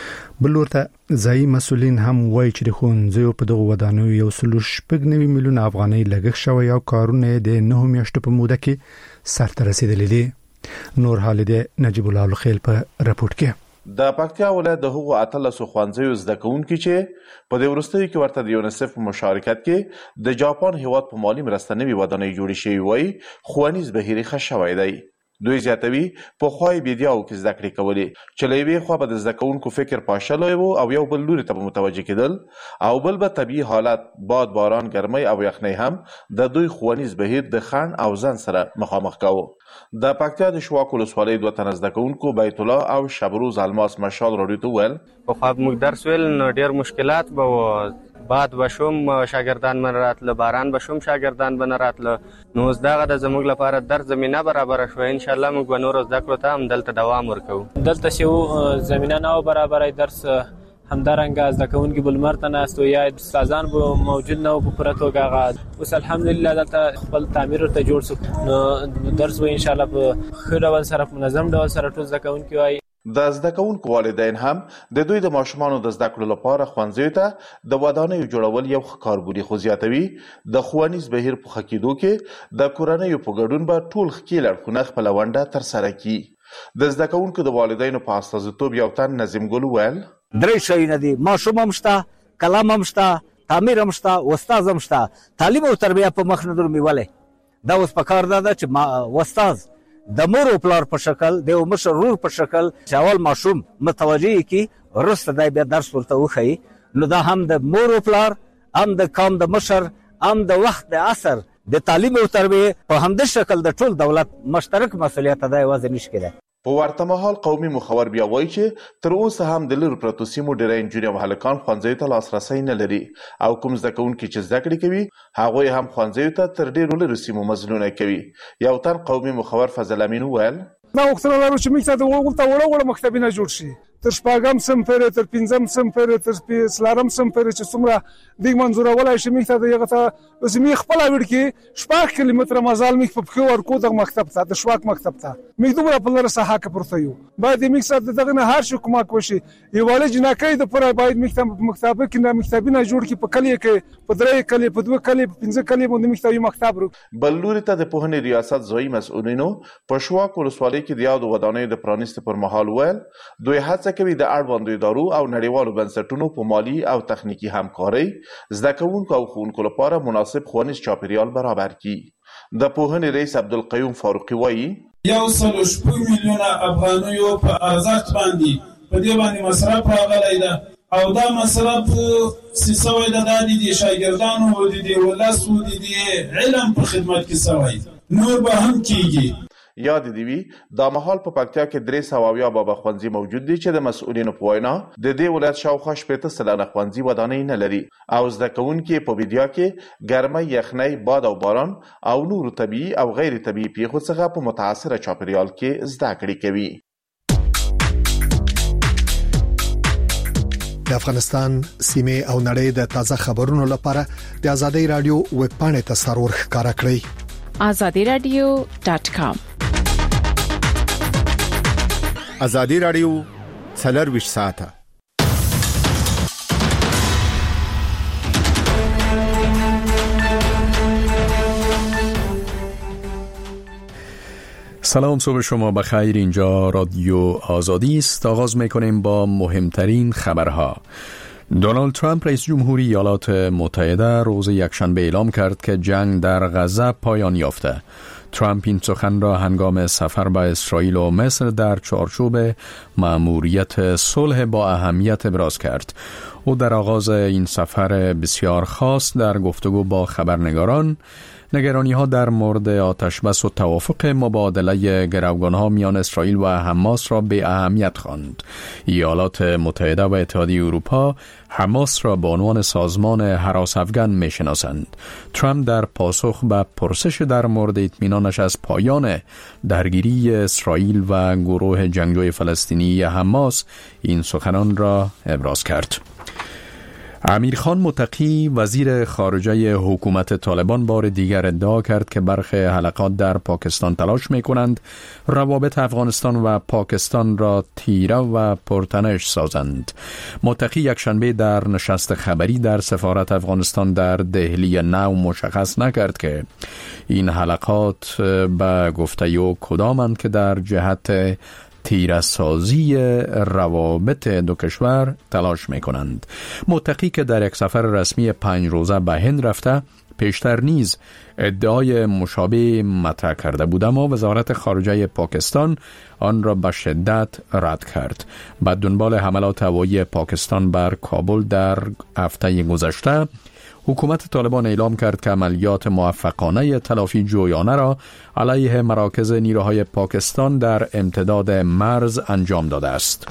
بل ورته ځایي مسؤلین هم وایي چې د ښوونځیو په دغه ودانیو یو سل شپږ نوي میلیون افغانۍ لګښت شوی او کارونه د نه میاشتو په موده کې سرته رسیدلي دي. نور حال د نجیب الله الخیل په راپورټ کې د پکتیا ولایت د هغو اتلس ښوونځیو زده کوونکي چې په دې وروستیو کې ورته د یونیسف په مشارکت کې د جاپان هیواد په مالی مرسته نوي ودانۍ جوړې شوې وایي ښوونیز بهیر ښه شوی دی. دوی زیاتوي په خوای بیدیاو کې زده کړې کولې چې له یوې خوا به د زده کوونکو فکر پاشلی و او یو بل لوري ته متوجه کېدل او بل به طبیعي حالت باد باران ګرمۍ او یخنۍ هم د دوی ښوونیز بهیر د خنډ او ځنډ سره مخامخ کاوه. د پکتیا د شواک ولسوالۍ دوه تنه زده کوونکو بیت الله او شبروز الماس مشال راډیو ته ویل پخوا موږ درس ویل نو ډېر مشکلات به باد بشوم شاګردان من راتله باران بشوم شاګردان بن راتله نو زداغه د زموږ لپاره در زمينه برابر شوه. ان شاء الله موږ به نور زده کړو ته هم دلته دوام ورکو. دلته شو زمينه نه برابرای درس همدارنګه زده کوونکي بلمرته ناستو یا استادان به موجود نه په پرتوګه غاز اوس الحمدلله دلته خپل تعمیر ته جوړ شو نو درس به ان شاء الله په خیر ډول سره منظم ډول سره ټول زده کوونکي وای. د زده کوونکو والدین هم د دوی د ماشومانو د زده کړو لپاره ښوونځیو ته د ودانیو جوړول یو ښه کاربوري خو زیاتوي د ښوونیز بهیر په ښه کېدو کې د کورنیو په ګډون به ټول ښکیل اړخونه خپله ونډه ترسره کړي. د زده کوونکو د والدینو په استازیتوب یو تن نظیم ګل وویل درې شیونه دي، ماشوم هم شته، کلام هم شته، تعمیر هم شته، استاد هم شته. تعلیم او تربیه په مخ نه درومېولې دا اوس په کار ده چې استاد د مور او پلار په شکل د یو مشر ورور په شکل چې اول ماشوم متوجه کی ورسته دی بیا درس ورته وښیي نو دا هم د مور او پلار هم د قوم د مشر هم د وخت د عصر د تعلیم او تربیه په همدې شکل د ټول دولت مشترک مسؤلیت دی وځي نشي کېده. په ورته مهال قومي مخور بیا وایي چې تر اوسه هم د لرو پرتو سیمو ډېری نجونې او هلکان ښوونځیو ته لاسرسی نه لري او کوم زده کوونکي چې زده کړې کوي هغوی هم ښوونځیو ته تر ډېرو لرو سیمو مزلونه کوي. یو تن قومي مخور فضل امین وویل دا غوښتنه لرو چې موږ ته د وړه وړه مکتبونه جوړ شي تر شپږم صنف پورې تر پنځم صنف پورې تر څلورم صنف پورې چې څومره دوی منظورولای شي موږ ته د هغه ته زموږ خپل وړ کې شپږ کیلومتره مزال موږ په پښو ورکو د مکتب ته د شواک مکتب ته موږ دومره په لاره ساحه کې پروت یو باید موږ سره دغه نه هر شي کومه کوشي یو ولې جنکې د پوره باید موږ ته مکتب کې نه مکتبونه جوړ کې په کلیه کې په درې کلیه په دوه کلیه په پنځه کلیه باندې موږ ته یو مکتب ورو. بل لوري ته د پوهنې ریاست ځایي مسؤلینو په شواک ولسوالۍ کې د یادو ودانیو د پرانیست پر مهال ویل دوی هڅه کوي د اړوندو ادارو او نړیوالو بنسټونو په مالی او تخنیکی همکارۍ زده کوونکو او ښوونکو لپاره مناسب ښوونیز چاپیریال برابر کړي. د پوهنې رئیس عبدالقیوم فاروقي وایي یو سل شپږ میلیونه افغانیو په ارزښت باندې په دې باندې مصرف راغلی ده او دا مصرف څه سوی ده دا د شاګردانو د دې ولس د دې علم په خدمت کې سوی نور به هم کیږي. یاد دی وی دا مهال په پکتیا کې درې سوه اویا بابا ښوونځي موجود دي چې د مسؤلینو په وینا د دې ولایت شاوخوا شپېته سلنه ښوونځي ودانۍ نه لري او زده کوونکي په بیدیا کې ګرمۍ، یخنۍ، باد او باران او نورو طبیعي او غیر طبیعي پیښو څخه په متاثره چاپیریال کې زده کړې کوي. د افغانستان سیمه او نړۍ د تازه خبرونو لپاره د آزادۍ رادیو ویب پاڼې ته سرور ښکارا کړئ azadi radio dot com. آزادۍ رادیو څلرویشت ساعته سلام، صبح شما بخیر. اینجا رادیو آزادی است. آغاز میکنیم با مهمترین خبرها. دونالد ترامپ رئیس جمهوری ایالات متحده روز یکشنبه اعلام کرد که جنگ در غزه پایان یافته. ترامپ این سخن را هنگام سفر به اسرائیل و مصر در چارچوب مأموریت صلح با اهمیت ابراز کرد. او در آغاز این سفر بسیار خاص در گفتگو با خبرنگاران نگرانی ها در مورد آتشبس و توافق مبادله گروگانها میان اسرائیل و حماس را به اهمیت خواند. ایالات متحده و اتحادیه اروپا حماس را به عنوان سازمان هراس افغان میشناسند. ترامپ در پاسخ به پرسش در مورد اطمینانش از پایان درگیری اسرائیل و گروه جنگجوی فلسطینی حماس این سخنان را ابراز کرد. امیر خان متقی وزیر خارجه حکومت طالبان بار دیگر ادعا کرد که برخی حلقات در پاکستان تلاش می‌کنند روابط افغانستان و پاکستان را تیره و پرتنش سازند. متقی یکشنبه در نشست خبری در سفارت افغانستان در دهلی نو مشخص نکرد که این حلقات به گفته او کدامند که در جهت تیره‌سازی روابط دو کشور تلاش می‌کنند. متقی که در یک سفر رسمی پنج روزه به هند رفته پیشتر نیز ادعای مشابه مطرح کرده بود، اما وزارت خارجه پاکستان آن را به شدت رد کرد. بعد دنبال حملات هوایی پاکستان بر کابل در هفته گذشته حکومت طالبان اعلام کرد که عملیات موفقانه تلافی جویانه را علیه مراکز نیروهای پاکستان در امتداد مرز انجام داده است.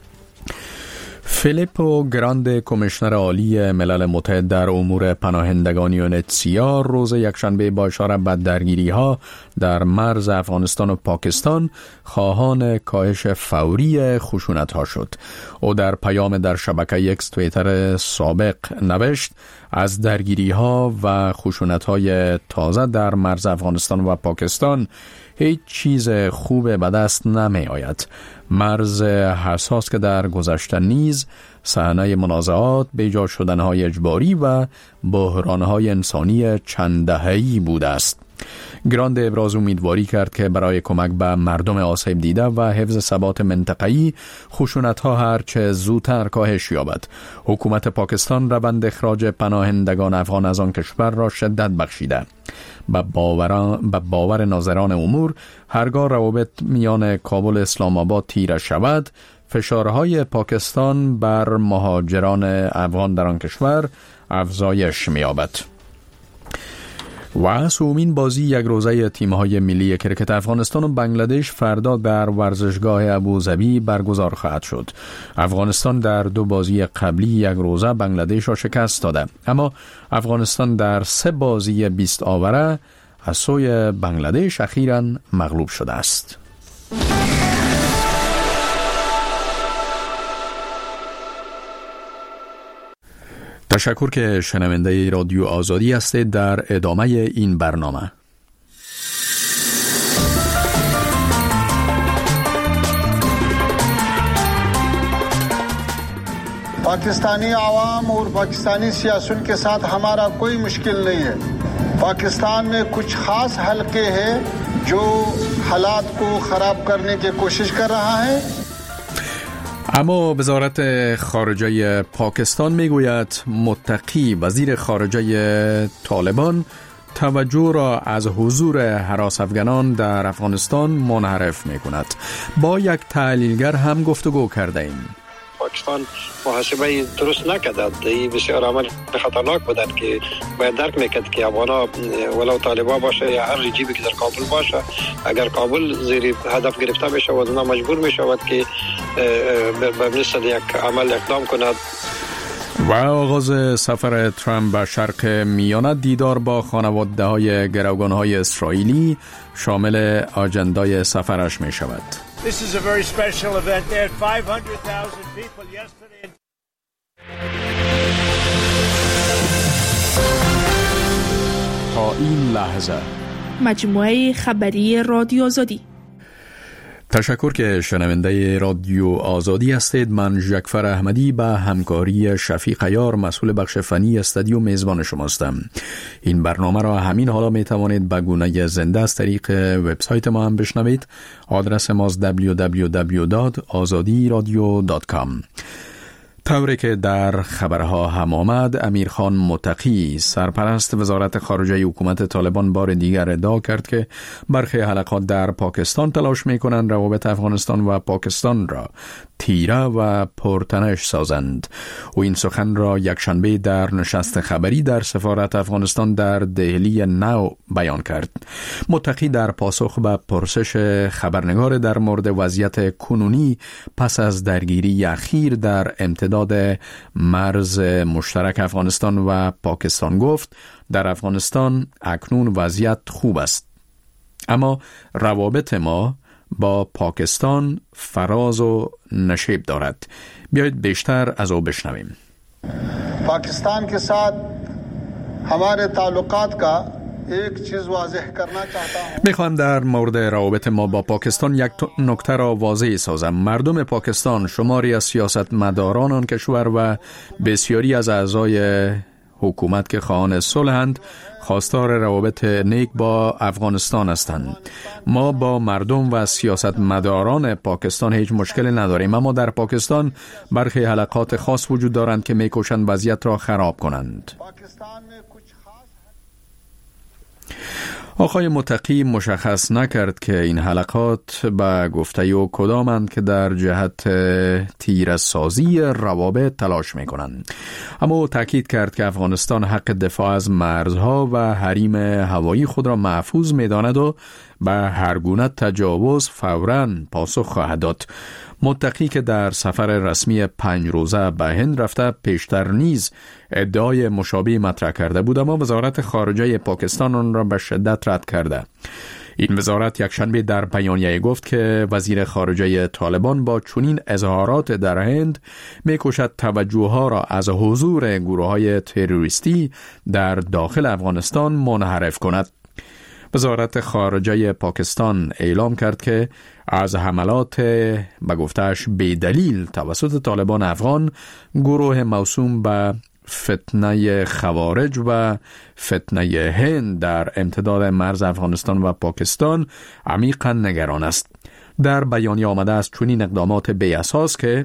فیلیپو گراند، کمیشنر عالی ملل متحد در امور پناهندگان یونتسیا، روز یکشنبه با اشاره به درگیری‌ها در مرز افغانستان و پاکستان خواهان کاهش فوری خشونت‌ها شد. او در پیام در شبکه اکس توییتر سابق نوشت: از درگیری‌ها و خشونت‌های تازه در مرز افغانستان و پاکستان هیچ چیز خوب به دست نمی آید. مرز حساس که در گذشته نیز صحنه منازعات، بیجا شدنهای اجباری و بحرانهای انسانی چند دهه‌ای بوده است. گراند ابراز امیدواری کرد که برای کمک به مردم آسیب دیده و حفظ ثبات منطقه‌ای خشونت‌ها هرچه زودتر کاهش یابد. حکومت پاکستان روند اخراج پناهندگان افغان از آن کشور را شدت بخشیده. به باور به باور ناظران امور هرگاه روابط میان کابل و اسلام آباد تیره شود، فشارهای پاکستان بر مهاجران افغان در آن کشور افزایش می‌یابد. و سومین بازی یک روزه تیم‌های ملی کرکت افغانستان و بنگلادش فردا در ورزشگاه ابوظبی برگزار خواهد شد. افغانستان در دو بازی قبلی یک روزه بنگلادش را شکست داده، اما افغانستان در سه بازی بیست آوره از سوی بنگلادش اخیراً مغلوب شده است. تشکر که شنونده رادیو آزادی هستید. در ادامه این برنامه पाकिस्तानी आवाम और पाकिस्तानी सियासुन के साथ हमारा कोई मुश्किल नहीं है। पाकिस्तान में कुछ खास हलके हैं जो हालात को खराब करने की कोशिश कर रहा है. اما وزارت خارجه پاکستان میگوید متقی وزیر خارجه طالبان توجه را از حضور هراس افغانان در افغانستان منحرف میکند. با یک تحلیلگر هم گفتگو کرده ایم. پاکستان محاسبه درست نکرده. این بسیار عمل خطرناک بودن که باید درک میکرد که افغانا ولو طالبان باشه یا هر رژیمی که در کابل باشه، اگر کابل زیر هدف گرفته بشه و اونا مجبور میشود که به مثل یک عمل اقدام کند. و آغاز سفر ترامپ به شرق میانه دیدار با خانواده‌های گروگان‌های اسرائیلی شامل آجندای سفرش می شود. This is a very special event. There are five hundred thousand people yesterday. تا این لحظه مجموعه خبری رادیو آزادی. تشکر که شنونده رادیو آزادی هستید. من ژکفر احمدی به همکاری شفیق عیار مسئول بخش فنی استودیو میزبان شماستم. این برنامه را همین حالا می توانید به گونه زنده از طریق وبسایت ما هم بشنوید. آدرس ما دبلیو دبلیو دبلیو دات آزادی رادیو دات کام. طوری که در خبرها هم آمد، امیرخان متقی سرپرست وزارت خارجه حکومت طالبان بار دیگر ادعا کرد که برخی حلقات در پاکستان تلاش می‌کنند روابط افغانستان و پاکستان را تیره و پرتنش سازند. او این سخن را یکشنبه در نشست خبری در سفارت افغانستان در دهلی نو بیان کرد. متقی در پاسخ به پرسش خبرنگار در مورد وضعیت کنونی پس از درگیری اخیر در امتداد مرز مشترک افغانستان و پاکستان گفت در افغانستان اکنون وضعیت خوب است، اما روابط ما با پاکستان فراز و نشیب دارد. بیایید بیشتر از او بشنویم. پاکستان के साथ हमारे ताल्लुकात का एक चीज वाضح करना चाहता हूं. میخوام در مورد روابط ما با پاکستان یک نکته را واضح سازم. مردم پاکستان، شماری از سیاستمداران آن کشور و بسیاری از اعضای حکومت که خواهان صلحند خواستار روابط نیک با افغانستان هستند. ما با مردم و سیاستمداران پاکستان هیچ مشکلی نداریم، اما در پاکستان برخی حلقات خاص وجود دارند که میکوشند وضعیت را خراب کنند. آقای متقی مشخص نکرد که این حلقات به گفته او کدامند که در جهت تیره‌سازی روابط تلاش می‌کنند، اما او تاکید کرد که افغانستان حق دفاع از مرزها و حریم هوایی خود را محفوظ می‌داند و به هر گونه تجاوز فوراً پاسخ خواهد داد. متقی که در سفر رسمی پنج روزه به هند رفته پیشتر نیز ادعای مشابه مطرح کرده بود، اما وزارت خارجه پاکستان آن را به شدت رد کرده. این وزارت یکشنبه در بیانیه گفت که وزیر خارجه طالبان با چنین اظهارات در هند می‌کوشد توجه‌ها را از حضور گروه‌های تروریستی در داخل افغانستان منحرف کند. وزارت خارجه پاکستان اعلام کرد که از حملات به گفته‌اش بی‌دلیل توسط طالبان افغان، گروه موسوم به فتنه خوارج و فتنه هند در امتداد مرز افغانستان و پاکستان عمیقاً نگران است. در بیانیه آمده است چنین اقدامات بی اساس که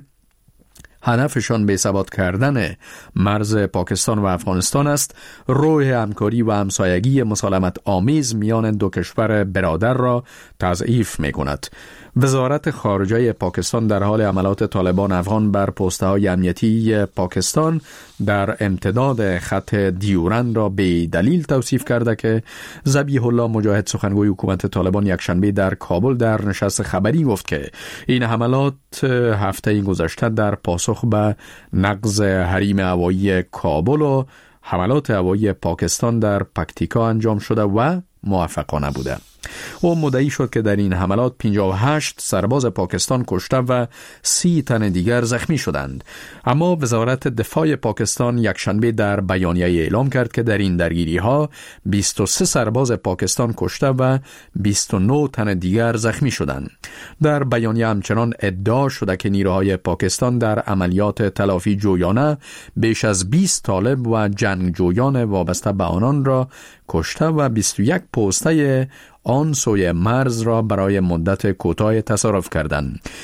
هدفشان به ثبات کردن مرز پاکستان و افغانستان است، روح همکاری و همسایگی مسالمت آمیز میان دو کشور برادر را تضعیف می کند. وزارت خارجه پاکستان در حال حملات طالبان افغان بر پست‌های امنیتی پاکستان در امتداد خط دیورند را به دلیل توصیف کرده که ذبیح الله مجاهد، سخنگوی حکومت طالبان، یکشنبه در کابل در نشست خبری گفت که این حملات هفته گذشته در پاسخ به نقض حریم هوایی کابل و حملات هوایی پاکستان در پکتیکا انجام شده و موفقانه بوده. او مدعی شد که در این حملات پنجاه و هشت سرباز پاکستان کشته و سی تن دیگر زخمی شدند، اما وزارت دفاع پاکستان یکشنبه در بیانیه اعلام کرد که در این درگیری ها بیست و سه سرباز پاکستان کشته و بیست و نه تن دیگر زخمی شدند. در بیانیه همچنان ادعا شده که نیروهای پاکستان در عملیات تلافی جویانه بیش از بیست طالب و جنگجویان وابسته به آنان را کشته و بیست و یک پوسته آن سوی مرز را برای مدت کوتاه تصرف کردند.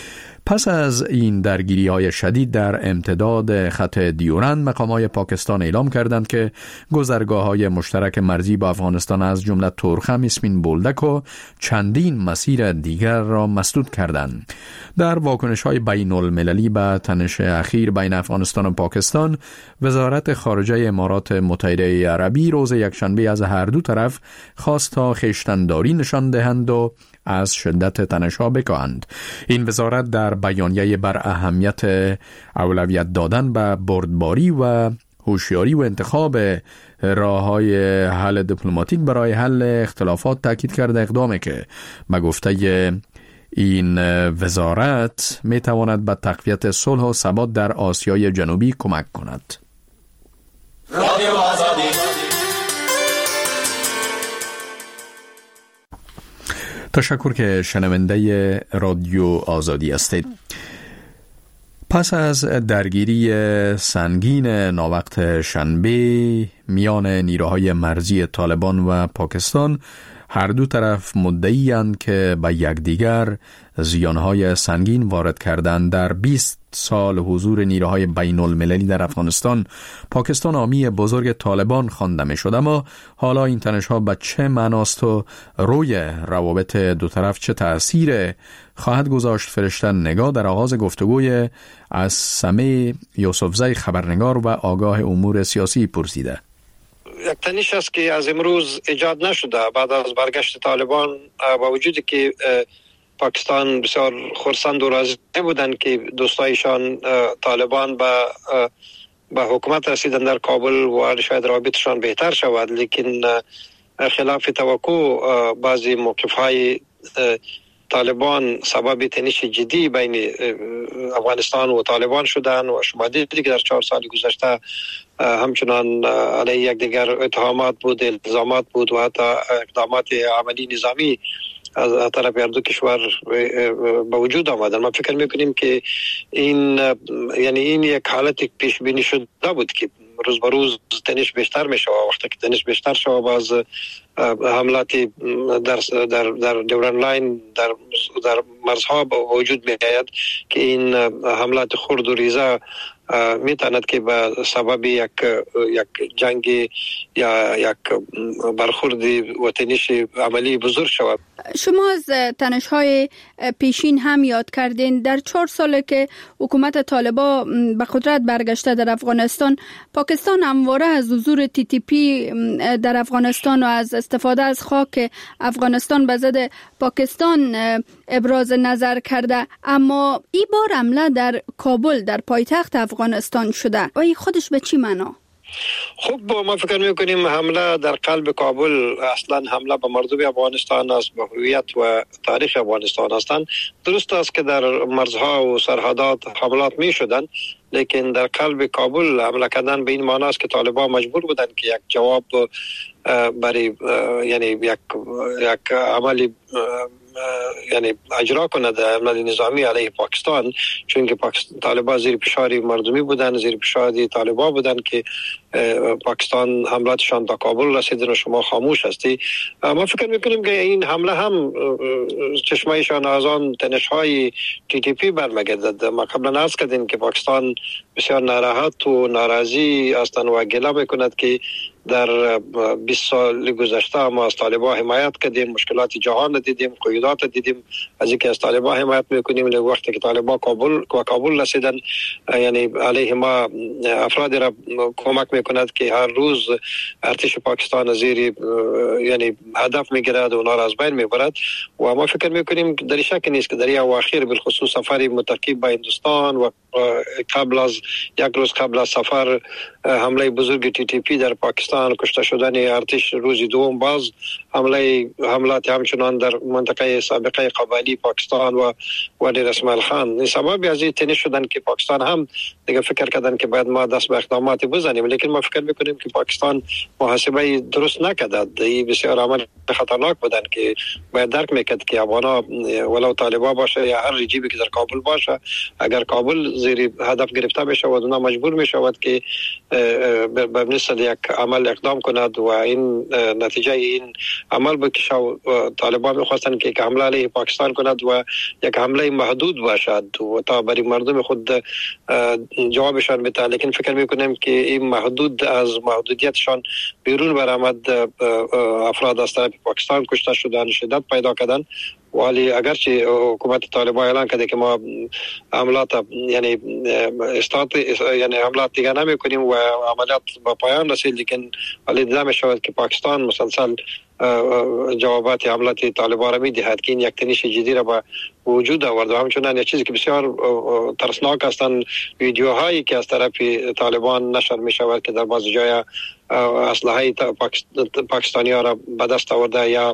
پس از این درگیری‌های شدید در امتداد خط دیورند، مقامات پاکستان اعلام کردند که گذرگاه‌های مشترک مرزی با افغانستان از جمله تورخم، اسمین بولدک و چندین مسیر دیگر را مسدود کردند. در واکنش‌های بین‌المللی به تنش اخیر بین افغانستان و پاکستان، وزارت خارجه امارات متحده عربی روز یکشنبه از هر دو طرف خواست تا خویشتن‌داری نشان دهند و از شدت تنش‌ها بکاهند. این وزارت در بیانیه بر اهمیت اولویت دادن به بردباری و هوشیاری و انتخاب راه‌های حل دیپلماتیک برای حل اختلافات تاکید کرده، اقدامی که به گفته این وزارت می تواند به تقویت صلح و ثبات در آسیای جنوبی کمک کند. رادیو آزادی. تشکر که شنونده رادیو آزادی هستید. پس از درگیری سنگین ناوقت شنبه میان نیروهای مرزی طالبان و پاکستان، هر دو طرف مدعی‌اند که به یکدیگر زیانهای سنگین وارد کردند. در بیست سال حضور نیروهای بین المللی در افغانستان، پاکستان حامی بزرگ طالبان خوانده می‌شد، اما حالا این تنش‌ها به چه معناست و روی روابط دو طرف چه تأثیر خواهد گذاشت؟ فرشته نگاه در آغاز گفتگوی از سمه یوسفزی، خبرنگار و آگاه امور سیاسی، پرسیده. یک تنش است که از امروز ایجاد نشده بعد از برگشت طالبان، با وجودی که پاکستان بسیار خرسند و راضی بودند که دوستایشان طالبان به به حکومت رسیدن در کابل و شاید رابطشان بهتر شود، لیکن خلاف توقع بعضی موقف‌های طالبان سبب تنش جدی بین افغانستان و طالبان شدن و شما دیدید که در چهار سال گذشته همچنان علیه یکدیگر اتهامات بود، الزامات بود و حتی اقدامات عملی نظامی از طرف هر دو کشور به وجود آمدن. ما فکر میکنیم که این یعنی این یک حالت پیش بینی شده بود که روز به روز تنش بیشتر میشه و وقتی که تنش بیشتر شد باز حملات در در در دوران لاین در در مرزها به وجود میآید که این حملات خرد و ریزه میتواند که به سبب یک یک جنگ یا یک برخورد و تنش عملی بزرگ شود. شما از تنش‌های پیشین هم یاد کردین. در چهار ساله که حکومت طالبان به قدرت برگشته در افغانستان، پاکستان همواره از حضور تی تی پی در افغانستان و از استفاده از خاک افغانستان به ضد پاکستان ابراز نظر کرده، اما این بار حمله در کابل در پایتخت افغانستان شده. و این خودش به چی معنا؟ خب ما فکر میکنیم حمله در قلب کابل اصلا حمله به مردم افغانستان است، به هویت و تاریخ افغانستان هستند. درست است که در مرزها و سرحدات حملات می شدن، لیکن در قلب کابل حمله کردن به این معنی است که طالبان مجبور بودن که یک جواب برای یعنی یک یک عملی یعنی اجرا کنند عمل نظامی علیه پاکستان، چون که طالبان زیر فشار مردمی بودن، زیر فشار طالبان بودن که پاکستان حملاتشان تا کابل رسیدن و شما خاموش هستی. ما فکر میکنیم که این حمله هم چشمایشان از آن تنش‌های تی تی پی برمیگردد. ما قبلا عرض کردیم که پاکستان بسیار ناراحت و ناراضی هستند و گله میکند که در بیست سال گذشته ما از طالبان حمایت کردیم، مشکلات جهان دیدیم، قیودات دیدیم، از اینکه از طالبان حمایت میکنیم، لیکن وقتی که طالبان کابل و کابل رسیدن یعنی علیه ما افرادی را کمک میکند که هر روز ارتش پاکستان زیر یعنی هدف میگیرد و اونا را از بین میبرد. و ما فکر میکنیم در شک نیست که در این اواخر بالخصوص سفری متعقب به هندوستان و قبل از یک روز قبل از سفر حمله بزرگ تی تی پی در پاکستان، کشته شدن ارتش روزی دوم، باز حمله حملات همچنان در منطقه سابقه قبایلی پاکستان و وادی رسمال خان. این سبب از این تنش شدن که پاکستان هم دیگه فکر کردن که باید ما دست به اقدامات بزنیم، لیکن ما فکر میکنیم که پاکستان محاسبه درست نکرد. این بسیار عمل خطرناک بودن که باید درک میکرد که افغانا ولو طالبان باشه یا هر رژیمی که در کابل باشه، اگر کابل زیر هدف گرفته بشه و اونا مجبور میشود که به مثل یک عمل اقدام کند و این نتیجه این عمل بکشه و طالبان می‌خواستن که یک حمله علیه پاکستان کند و یک حمله محدود باشد و تا برای مردم خود جوابشان بده، لیکن فکر می‌کنم که این محدود از محدودیتشان بیرون برآمد. افراد از طرف پاکستان کشته شدند، شدت پیدا کردند، ولی اگرچه حکومت طالبان اعلان کرده که ما عملات یعنی استاد یعنی عملات دیگه نمی کنیم و عملیات با پایان رسید، لیکن ولی دیده می شود که پاکستان مسلسل جوابات عملات طالبان را می دهد که این یک تنش جدی را با وجود آورد. و همچنان یک چیزی که بسیار ترسناک هستند ویدیوهایی که از طرف طالبان نشر می شود که در بعض جای اسلحه پاکستانی ها را به دست آورده یا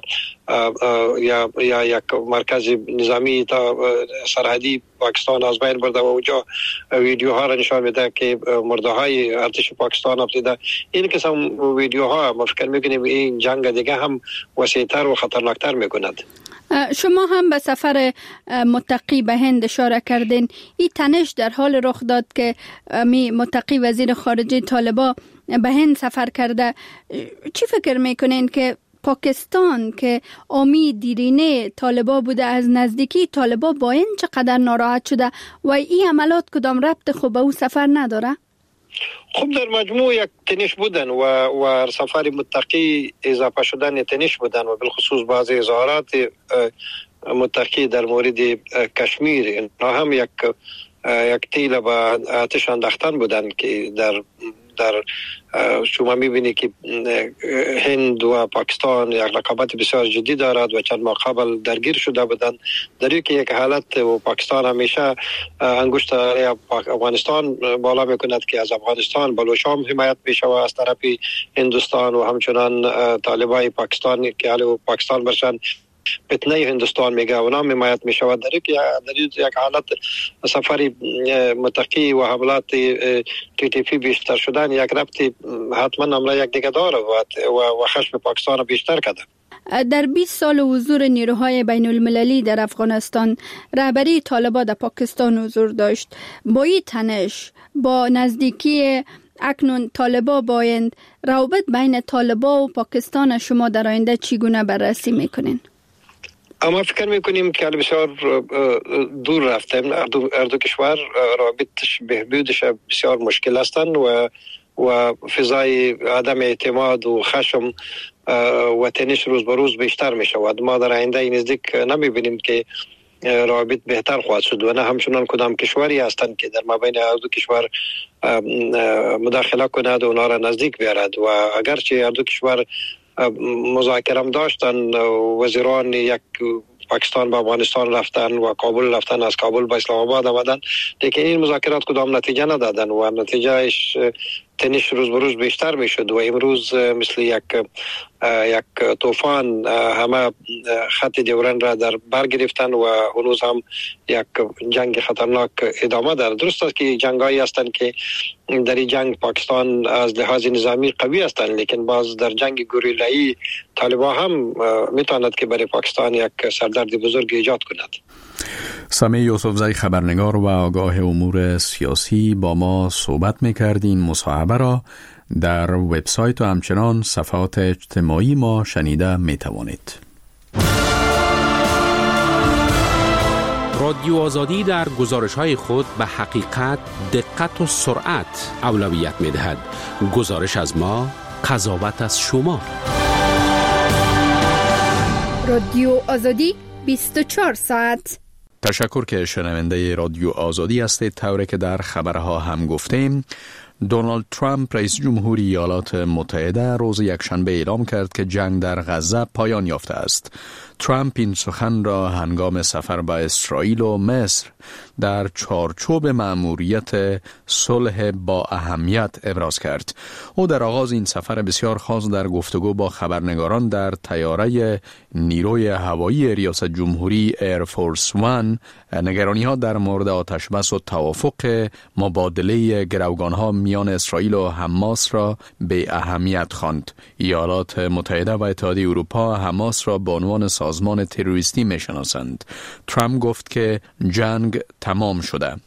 یا یا یک مرکز نظامی تا سرحدی پاکستان از بین برده و اونجا ویدیوها را نشان میده که مرده های ارتش پاکستان افتاده. این قسم ویدیوها ما فکر میکنیم این جنگ دیگه هم وسیع‌تر و خطرناکتر میکند. شما هم به سفر متقی به هند اشاره کردین. این تنش در حال رخ داد که می متقی وزیر خارجه طالبان به هند سفر کرده. چی فکر میکنین که پاکستان که امید دیرینه طالبان بوده از نزدیکی طالبان با این چقدر ناراحت شده و این عملات کدام ربط خوب به او سفر نداره؟ خب در مجموع یک تنش بودن و و سفر متقی اضافه شدن تنش بودن و بالخصوص بعضی اظهارات متقی در مورد کشمیر اینا هم یک یک تیل به آتش انداختن بودن که در در شما میبینی که هند و پاکستان یک رقابت بسیار جدی دارد و چند ماه قبل درگیر شده بودند، در یک یک حالت و پاکستان همیشه انگشت افغانستان بالا میکند که از افغانستان بلوچام حمایت میشه از طرف هندوستان و همچنان طالبای پاکستان که علیه پاکستان برشن فتنه هندوستان میگه و نام حمایت می شود. در یک در یک حالت سفر متقی و حملات تی تی پی بیشتر شدن یک ربطی حتما عمله یک دیگه داره و و خشم پاکستان بیشتر کرده. در بیست سال حضور نیروهای بین المللی در افغانستان رهبری طالبان در پاکستان حضور داشت. با این تنش با نزدیکی اکنون طالبان بایند روابط بین طالبان و پاکستان شما در آینده چگونه بررسی میکنین؟ اما فکر میکنیم که بسیار دور رفتیم. هر دو کشور رابطش بهبودش بسیار مشکل هستند و و فضای عدم اعتماد و خشم و تنش روز به روز بیشتر می شود. ما در آینده نزدیک نمی بینیم که روابط بهتر خواهد شد و نه همچنان کدام کشوری هستند که در مابین هر دو کشور مداخله کند و اونا را نزدیک بیارد. و اگرچه هر دو کشور مذاکره هم داشتن، وزیران یک پاکستان به افغانستان رفتن و کابل رفتن، از کابل به اسلام آباد آمدن، لیکن این مذاکرات کدام نتیجه ندادن و نتیجهش تنش روز به روز بیشتر میشد و امروز مثل یک یک طوفان همه خط دیورن را در بر گرفتن و هنوز هم یک جنگ خطرناک ادامه دارد. درست است که جنگایی هستند که در این جنگ پاکستان از لحاظ نظامی قوی هستند، لیکن باز در جنگ گوریلایی طالبان هم میتواند که برای پاکستان یک سردرد بزرگ ایجاد کند. سمیع یوسفزی خبرنگار و آگاه امور سیاسی با ما صحبت می‌کرد. این مصاحبه را در وبسایت و همچنان صفحات اجتماعی ما شنیده می‌توانید. رادیو آزادی در گزارش‌های خود به حقیقت، دقت و سرعت اولویت می‌دهد. گزارش از ما، قضاوت از شما. رادیو آزادی بیست و چهار ساعت. تشکر که شنونده رادیو آزادی هستید. طوری که در خبرها هم گفتیم، دونالد ترامپ رئیس جمهوری ایالات متحده روز یکشنبه اعلام کرد که جنگ در غزه پایان یافته است. ترامپ این سخن را هنگام سفر به اسرائیل و مصر در چارچوب مأموریت صلح با اهمیت ابراز کرد. او در آغاز این سفر بسیار خاص در گفتگو با خبرنگاران در طیاره نیروی هوایی ریاست جمهوری ایرفورس وان نگرانی‌ها در مورد آتشبس و توافق مبادله گروگان‌ها میان اسرائیل و حماس را به اهمیت خواند. ایالات متحده و اتحادیه اروپا حماس را به عنوان سازمان تروریستی میشناسند. ترامپ گفت که جنگ تمام شده.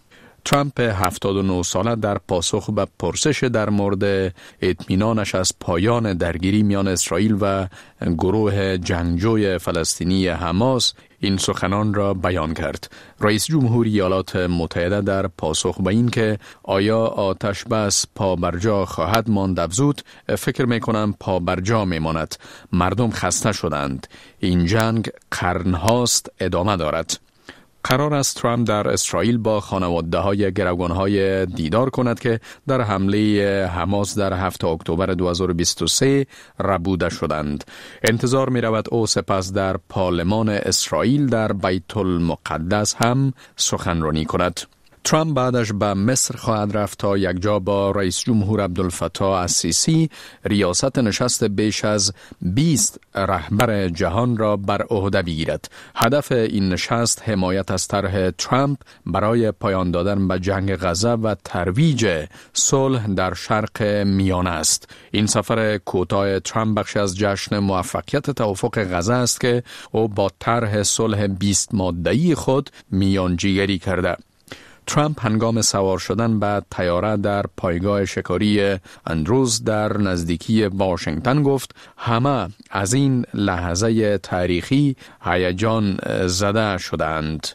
ترامپ هفتاد و نه ساله در پاسخ به پرسش در مورد اطمینانش از پایان درگیری میان اسرائیل و گروه جنگجوی فلسطینی حماس این سخنان را بیان کرد. رئیس جمهوری ایالات متحده در پاسخ به این که آیا آتش بس پابرجا خواهد ماند افزود: فکر میکنم پابرجا میماند. مردم خسته شدند. این جنگ قرنهاست ادامه دارد. قرار است ترامپ در اسرائیل با خانواده های گروگانهای دیدار کند که در حمله حماس در هفتم اکتبر دو هزار و بیست و سه ربوده شدند. انتظار می رود او سپس در پارلمان اسرائیل در بیت المقدس هم سخنرانی کند. ترامپ بعدش به مصر خواهد رفت تا یک جا با رئیس جمهور عبدالفتاح السیسی ریاست نشست بیش از بیست رهبر جهان را بر عهده بگیرد. هدف این نشست حمایت از طرح ترامپ برای پایان دادن به جنگ غزه و ترویج صلح در شرق میانه است. این سفر کوتاه ترامپ بخشی از جشن موفقیت توافق غزه است که او با طرح صلح بیست ماده‌ای خود میانجیگری کرده. ترامپ هنگام سوار شدن به طیاره در پایگاه شکاری اندروز در نزدیکی واشنگتن گفت: همه از این لحظه تاریخی هیجان زده شدند.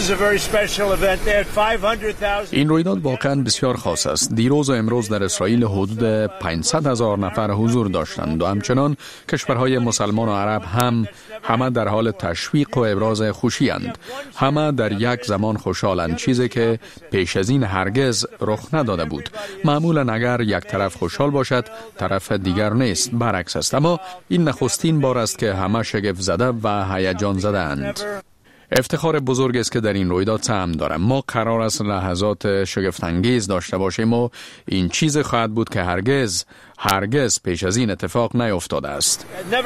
این رویداد واقعا بسیار خاص است. دیروز و امروز در اسرائیل حدود پانصد هزار نفر حضور داشتند و همچنان کشورهای مسلمان و عرب هم همه در حال تشویق و ابراز خوشی اند. همه در یک زمان خوشحالند، چیزی که پیش از این هرگز رخ نداده بود. معمولا اگر یک طرف خوشحال باشد طرف دیگر نیست، برعکس است. اما این نخستین بار است که همه شگفت زده و هیجان زده اند. افتخار بزرگ است که در این رویداد سهم دارم. ما قرار است لحظات شگفت انگیز داشته باشیم و این چیز خواهد بود که هرگز هرگز پیش از این اتفاق نیفتاده است.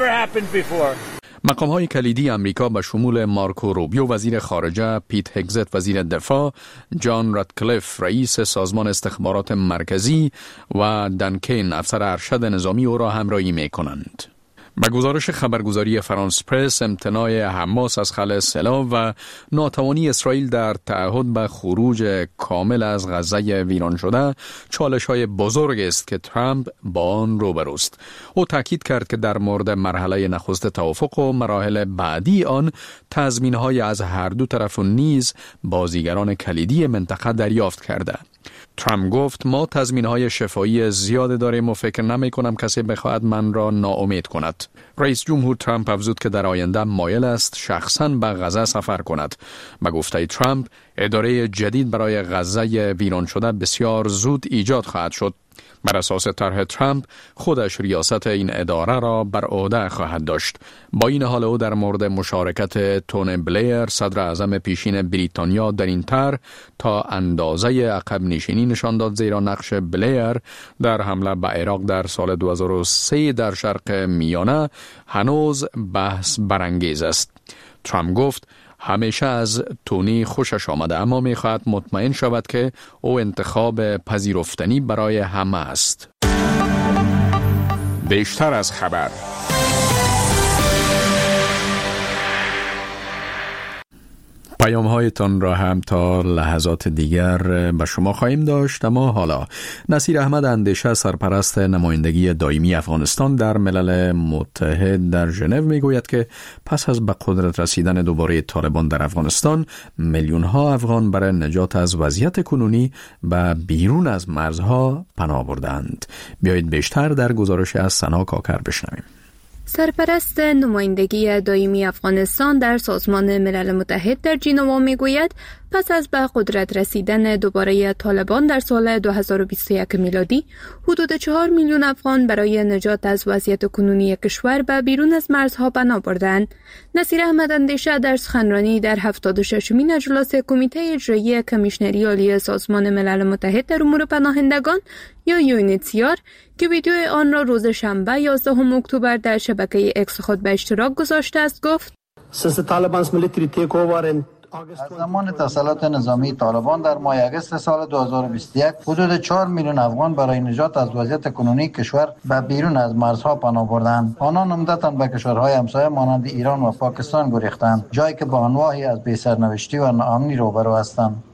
مقام‌های کلیدی امریکا به شمول مارکو روبیو وزیر خارجه، پیت هگزت وزیر دفاع، جان راتکلیف رئیس سازمان استخبارات مرکزی و دنکین افسر ارشد نظامی او را همراهی می‌کنند. به گزارش خبرگزاری فرانس پرس، امتناع حماس از خلع سلاح و ناتوانی اسرائیل در تعهد به خروج کامل از غزه ویران شده چالش‌های بزرگ است که ترامپ با آن روبروست. او تاکید کرد که در مورد مرحله نخست توافق و مراحل بعدی آن تضمین‌های از هر دو طرف و نیز بازیگران کلیدی منطقه دریافت کرده. ترامپ گفت: ما تضمین‌های شفاهی زیاد داریم و فکر نمی‌کنم کسی بخواهد من را ناامید کند. رئیس جمهور ترامپ افزود که در آینده مایل است شخصاً به غزه سفر کند. به گفته ترامپ، اداره جدید برای غزه ویران شده بسیار زود ایجاد خواهد شد. بر اساس طرح ترامپ خودش ریاست این اداره را بر عهده خواهد داشت. با این حال او در مورد مشارکت تونی بلیر صدر اعظم پیشین بریتانیا در این طرح تا اندازه عقب نشینی نشان داد، زیرا نقش بلیر در حمله به عراق در سال دو هزار و سه در شرق میانه هنوز بحث برانگیز است. ترامپ گفت: همیشه از تونی خوشش آمده، اما می‌خواهد مطمئن شود که او انتخاب پذیرفتنی برای همه است. بیشتر از خبر. پیام هایتان را هم تا لحظات دیگر به شما خواهیم داشت. اما حالا نصیر احمد اندیشه، سرپرست نمایندگی دائمی افغانستان در ملل متحد در ژنو، میگوید که پس از به قدرت رسیدن دوباره طالبان در افغانستان، میلیون ها افغان برای نجات از وضعیت کنونی و بیرون از مرزها پناه بردند. بیایید بیشتر در گزارش از سنا کاکر بشنویم. سرپرست نمایندگی دائمی افغانستان در سازمان ملل متحد در ژنو میگوید پس از به قدرت رسیدن دوباره طالبان در سال دو هزار و بیست و یک میلادی، حدود چهار میلیون افغان برای نجات از وضعیت کنونی کشور به بیرون از مرزها پناه بردند. نصیر احمد اندیشه در سخنرانی در هفتاد و ششمین اجلاس کمیته اجرایی کمیشنری عالی سازمان ملل متحد در امور پناهندگان یا یونیتسیار که ویدیو آن را روز شنبه یازدهم اکتبر در شبکه اکس خود به اشتراک گذاشته است گفت: از زمان تسلط نظامی طالبان در ماه اگست سال دو هزار و بیست و یک حدود چهار میلیون افغان برای نجات از وضعیت کنونی کشور به بیرون از مرزها پناه بردند. آنان عمدتاً به کشورهای همسایه مانند ایران و پاکستان گریختند، جایی که با انواعی از بی‌سرنوشتی و ناامنی روبرو هستند.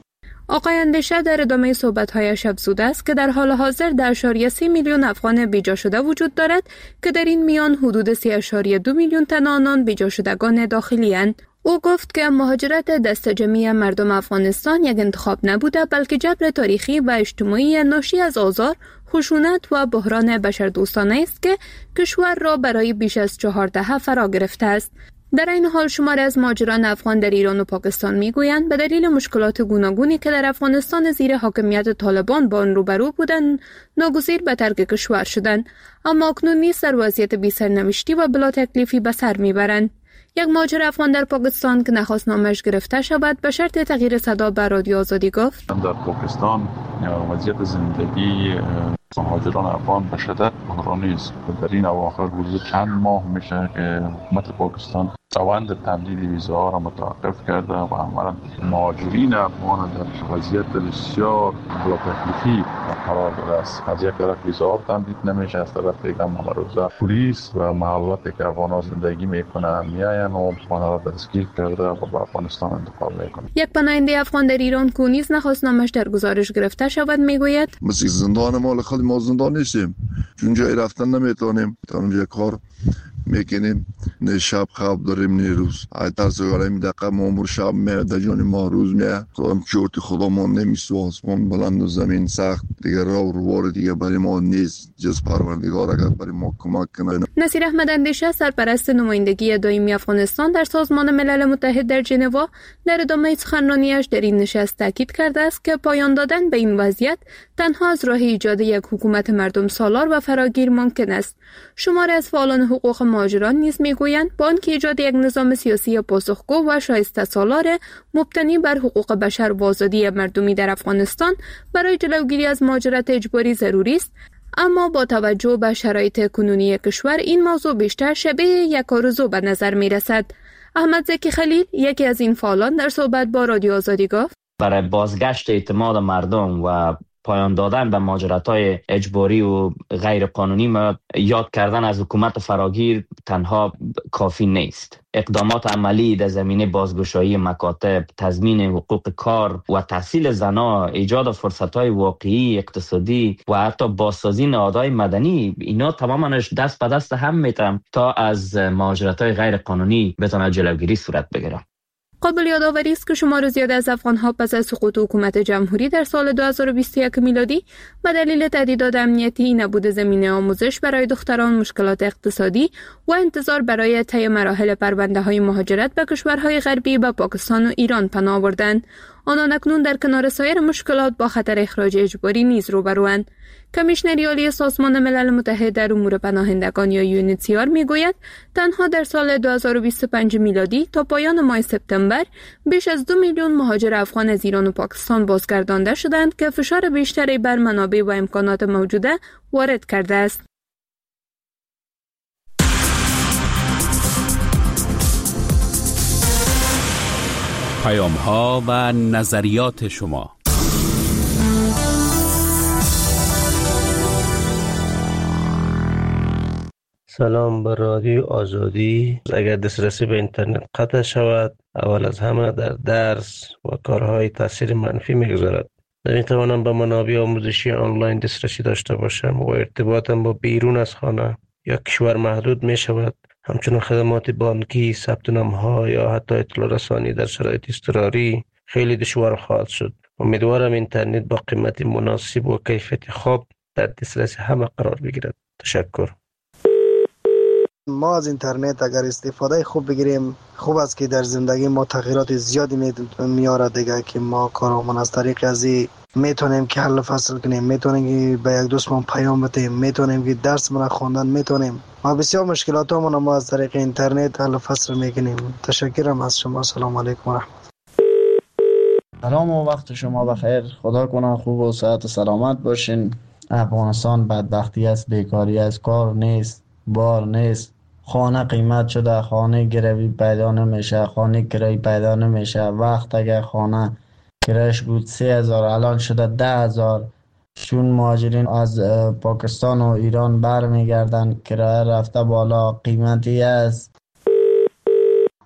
آقای اندیشه در ادامه صحبت‌هایش افزوده است که در حال حاضر ده اشاریه سه میلیون افغان بیجا شده وجود دارد که در این میان حدود سه اشاریه دو میلیون تن آنان بیجا شدگان داخلی اند. او گفت که مهاجرت دست جمعی مردم افغانستان یک انتخاب نبوده بلکه جبر تاریخی و اجتماعی ناشی از آزار، خشونت و بحران بشردوستانه است که کشور را برای بیش از چهار دهه فرا گرفته است. در این حال شماری از مهاجران افغان در ایران و پاکستان میگویند به دلیل مشکلات گوناگونی که در افغانستان زیر حاکمیت طالبان با آن روبرو بودند ناگزیر به ترک کشور شدند، اما اکنون نیز در وضعیت بی سرنوشتی و بلا تکلیفی به سر میبرند. یک مهاجر افغان در پاکستان که نخواست نامش گرفته شود به شرط تغییر صدا به رادیو آزادی گفت: در پاکستان وضعیت زندگی مهاجران افغان به شدت بحرانی است. در این اواخر حدود چند ماه میشه که حکومت پاکستان روند تمدید ویزاها را متوقف کرده و عملاً مهاجرین افغان در وضعیت بسیار بلا تکلیفی قرار داده است. از یک طرف ویزاها تمدید نمیشه، از طرف دیگر ممروزه پلیس و محلاتی که افغان‌ها زندگی میکنن میاین و آنها را دستگیر کرده و به افغانستان انتقال میکنه. یک پناهنده افغان در ایران که نیز نخواست نامش در گزارش گرفته شود میگوید: مثل زندان مال خود ما زندان نیستیم، چون جای رفتن نمیتونیم، تا اونجا کار میکنیم، نه شب خواب داریم نه روز. ای ترس گریم دقیقه مامور شب میاد جان ما روز میاد. تو هم چورت خدا ما نمیسو، آسمان بلند و زمین سخت، دیگه راه و روار دیگه برای ما نیست جز پروردگار اگر برای ما کمک کنه. نصیر احمد اندیشه سرپرست نمایندگی دائمی افغانستان در سازمان ملل متحد در ژنو در ادامه سخنرانیش در این نشست تاکید کرده است که پایان دادن به این وضعیت تنها از راه ایجاد یک حکومت مردم سالار و فراگیر ممکن است. شماری از فعالان حقوق مهاجران نیز میگویند با آنکه ایجاد یک نظام سیاسی پاسخگو و شایسته سالار مبتنی بر حقوق بشر و آزادی مردمی در افغانستان برای جلوگیری از مهاجرت اجباری ضروری است، اما با توجه به شرایط کنونی کشور این موضوع بیشتر شبیه یک آرزو به نظر می رسد. احمد زکی خلیل یکی از این فعالان در صحبت با رادیو آزادی گفت: برای بازگشت اعتماد مردم و پایان دادن به مهاجرت‌های اجباری و غیر قانونی ما یاد کردن از حکومت فراگیر تنها کافی نیست. اقدامات عملی در زمینه بازگشایی مکاتب، تضمین حقوق کار و تحصیل زنان، ایجاد فرصت‌های واقعی اقتصادی و حتی بازسازی نهادهای مدنی، اینا تماماش دست به دست هم میتونن تا از مهاجرت‌های غیر قانونی بتونه جلوگیری صورت بگیره. قابل یادآوری است که شمار زیاد از افغان‌ها پس از سقوط حکومت جمهوری در سال دو هزار و بیست و یک میلادی به دلیل تهدیدات امنیتی، نبود زمینه آموزش برای دختران، مشکلات اقتصادی و انتظار برای طی مراحل پرونده‌های مهاجرت به کشورهای غربی به پاکستان و ایران پناه بردند. آنان اکنون در کنار سایر مشکلات با خطر اخراج اجباری نیز روبروند. کمیشنر عالی سازمان ملل متحد در امور پناهندگان یا یونیسیار میگوید تنها در سال دو هزار و بیست و پنج میلادی تا پایان ماه سپتامبر بیش از دو میلیون مهاجر افغان از ایران و پاکستان بازگردانده شدند که فشار بیشتری بر منابع و امکانات موجوده وارد کرده است. پیام ها و نظریات شما. سلام بر رادیو آزادی. اگر دسترسی به اینترنت قطع شود، اول از همه در درس و کارهای تاثیر منفی میگذارد. نمیتوانم به منابع آموزشی آنلاین دسترسی داشته باشم و ارتباطم با بیرون از خانه یا کشور محدود می شود. همچنین خدمات بانکی، ثبت نام‌ها یا حتی اطلاع رسانی در شرایط اضطراری خیلی دشوار خواهد شد. امیدوارم اینترنت با قیمت مناسب و کیفیت خوب در دسترس همه قرار بگیرد. تشکر. ما از اینترنت اگر استفاده خوب بگیریم خوب است که در زندگی ما تغییرات زیادی میاره دیگه، که ما کارامون از طریق ازی میتونیم که حل فصل کنیم، میتونیم که به یک دوستمون پیام بدیم، میتونیم که درس من خواندن میتونیم. ما بسیار مشکلاتمون ما از طریق اینترنت حل فصل میکنیم. تشکرم از شما. سلام علیکم و رحمت. سلام و وقت شما بخیر. خدا کنه خوب و صحت و سلامت باشین. افغانستان بدبختی است، بیکاری است، کار نیست، بار نیست، خانه قیمت شده، خانه گروی پیدا نمیشه، خانه کرایه پیدا نمیشه. وقت اگر خانه کرایش بود سه هزار الان شده ده هزار. چون مهاجرین از پاکستان و ایران برمیگردن کرایه رفته بالا، قیمتی است.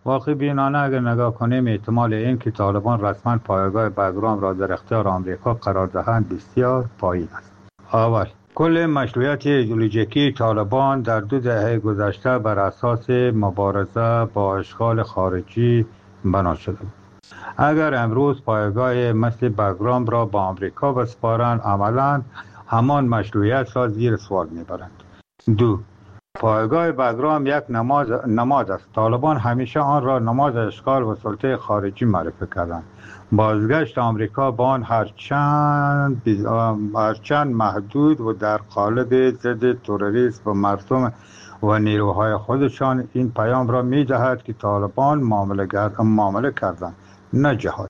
واقع بینانه اگر نگاه کنیم احتمال این که طالبان رسما پایگاه بگرام را در اختیار آمریکا قرار دهند بسیار پایین است. اول، کل مشروعیت ایدئولوژیکی طالبان در دو دهه گذشته بر اساس مبارزه با اشغال خارجی بنا شده بود. اگر امروز پایگاه مثل بگرام را با آمریکا بسپارند، عملاً همان مشروعیت را زیر سوال میبرند. دو، پایگاه بگرام یک نماد نماد است. طالبان همیشه آن را نماد اشغال و سلطه خارجی معرفی کردند. بازگشت آمریکا با آن هرچند هرچند محدود و در قالب ضد تروریسم و مردم و نیروهای خودشان این پیام را می‌دهد که طالبان معامله معامله کردند، نه جهاد.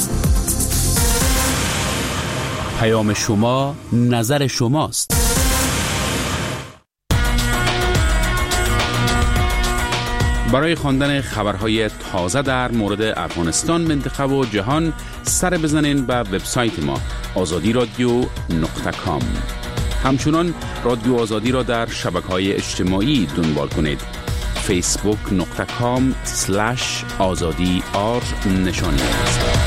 پیام شما، نظر شماست. برای خواندن خبرهای تازه در مورد افغانستان، منطقه و جهان سر بزنین به وبسایت ما آزادی رادیو نقطه کام. همچنان رادیو آزادی را در شبکه‌های اجتماعی دنبال کنید. فیسبوک نقطه کام سلش آزادی آر نشانی است.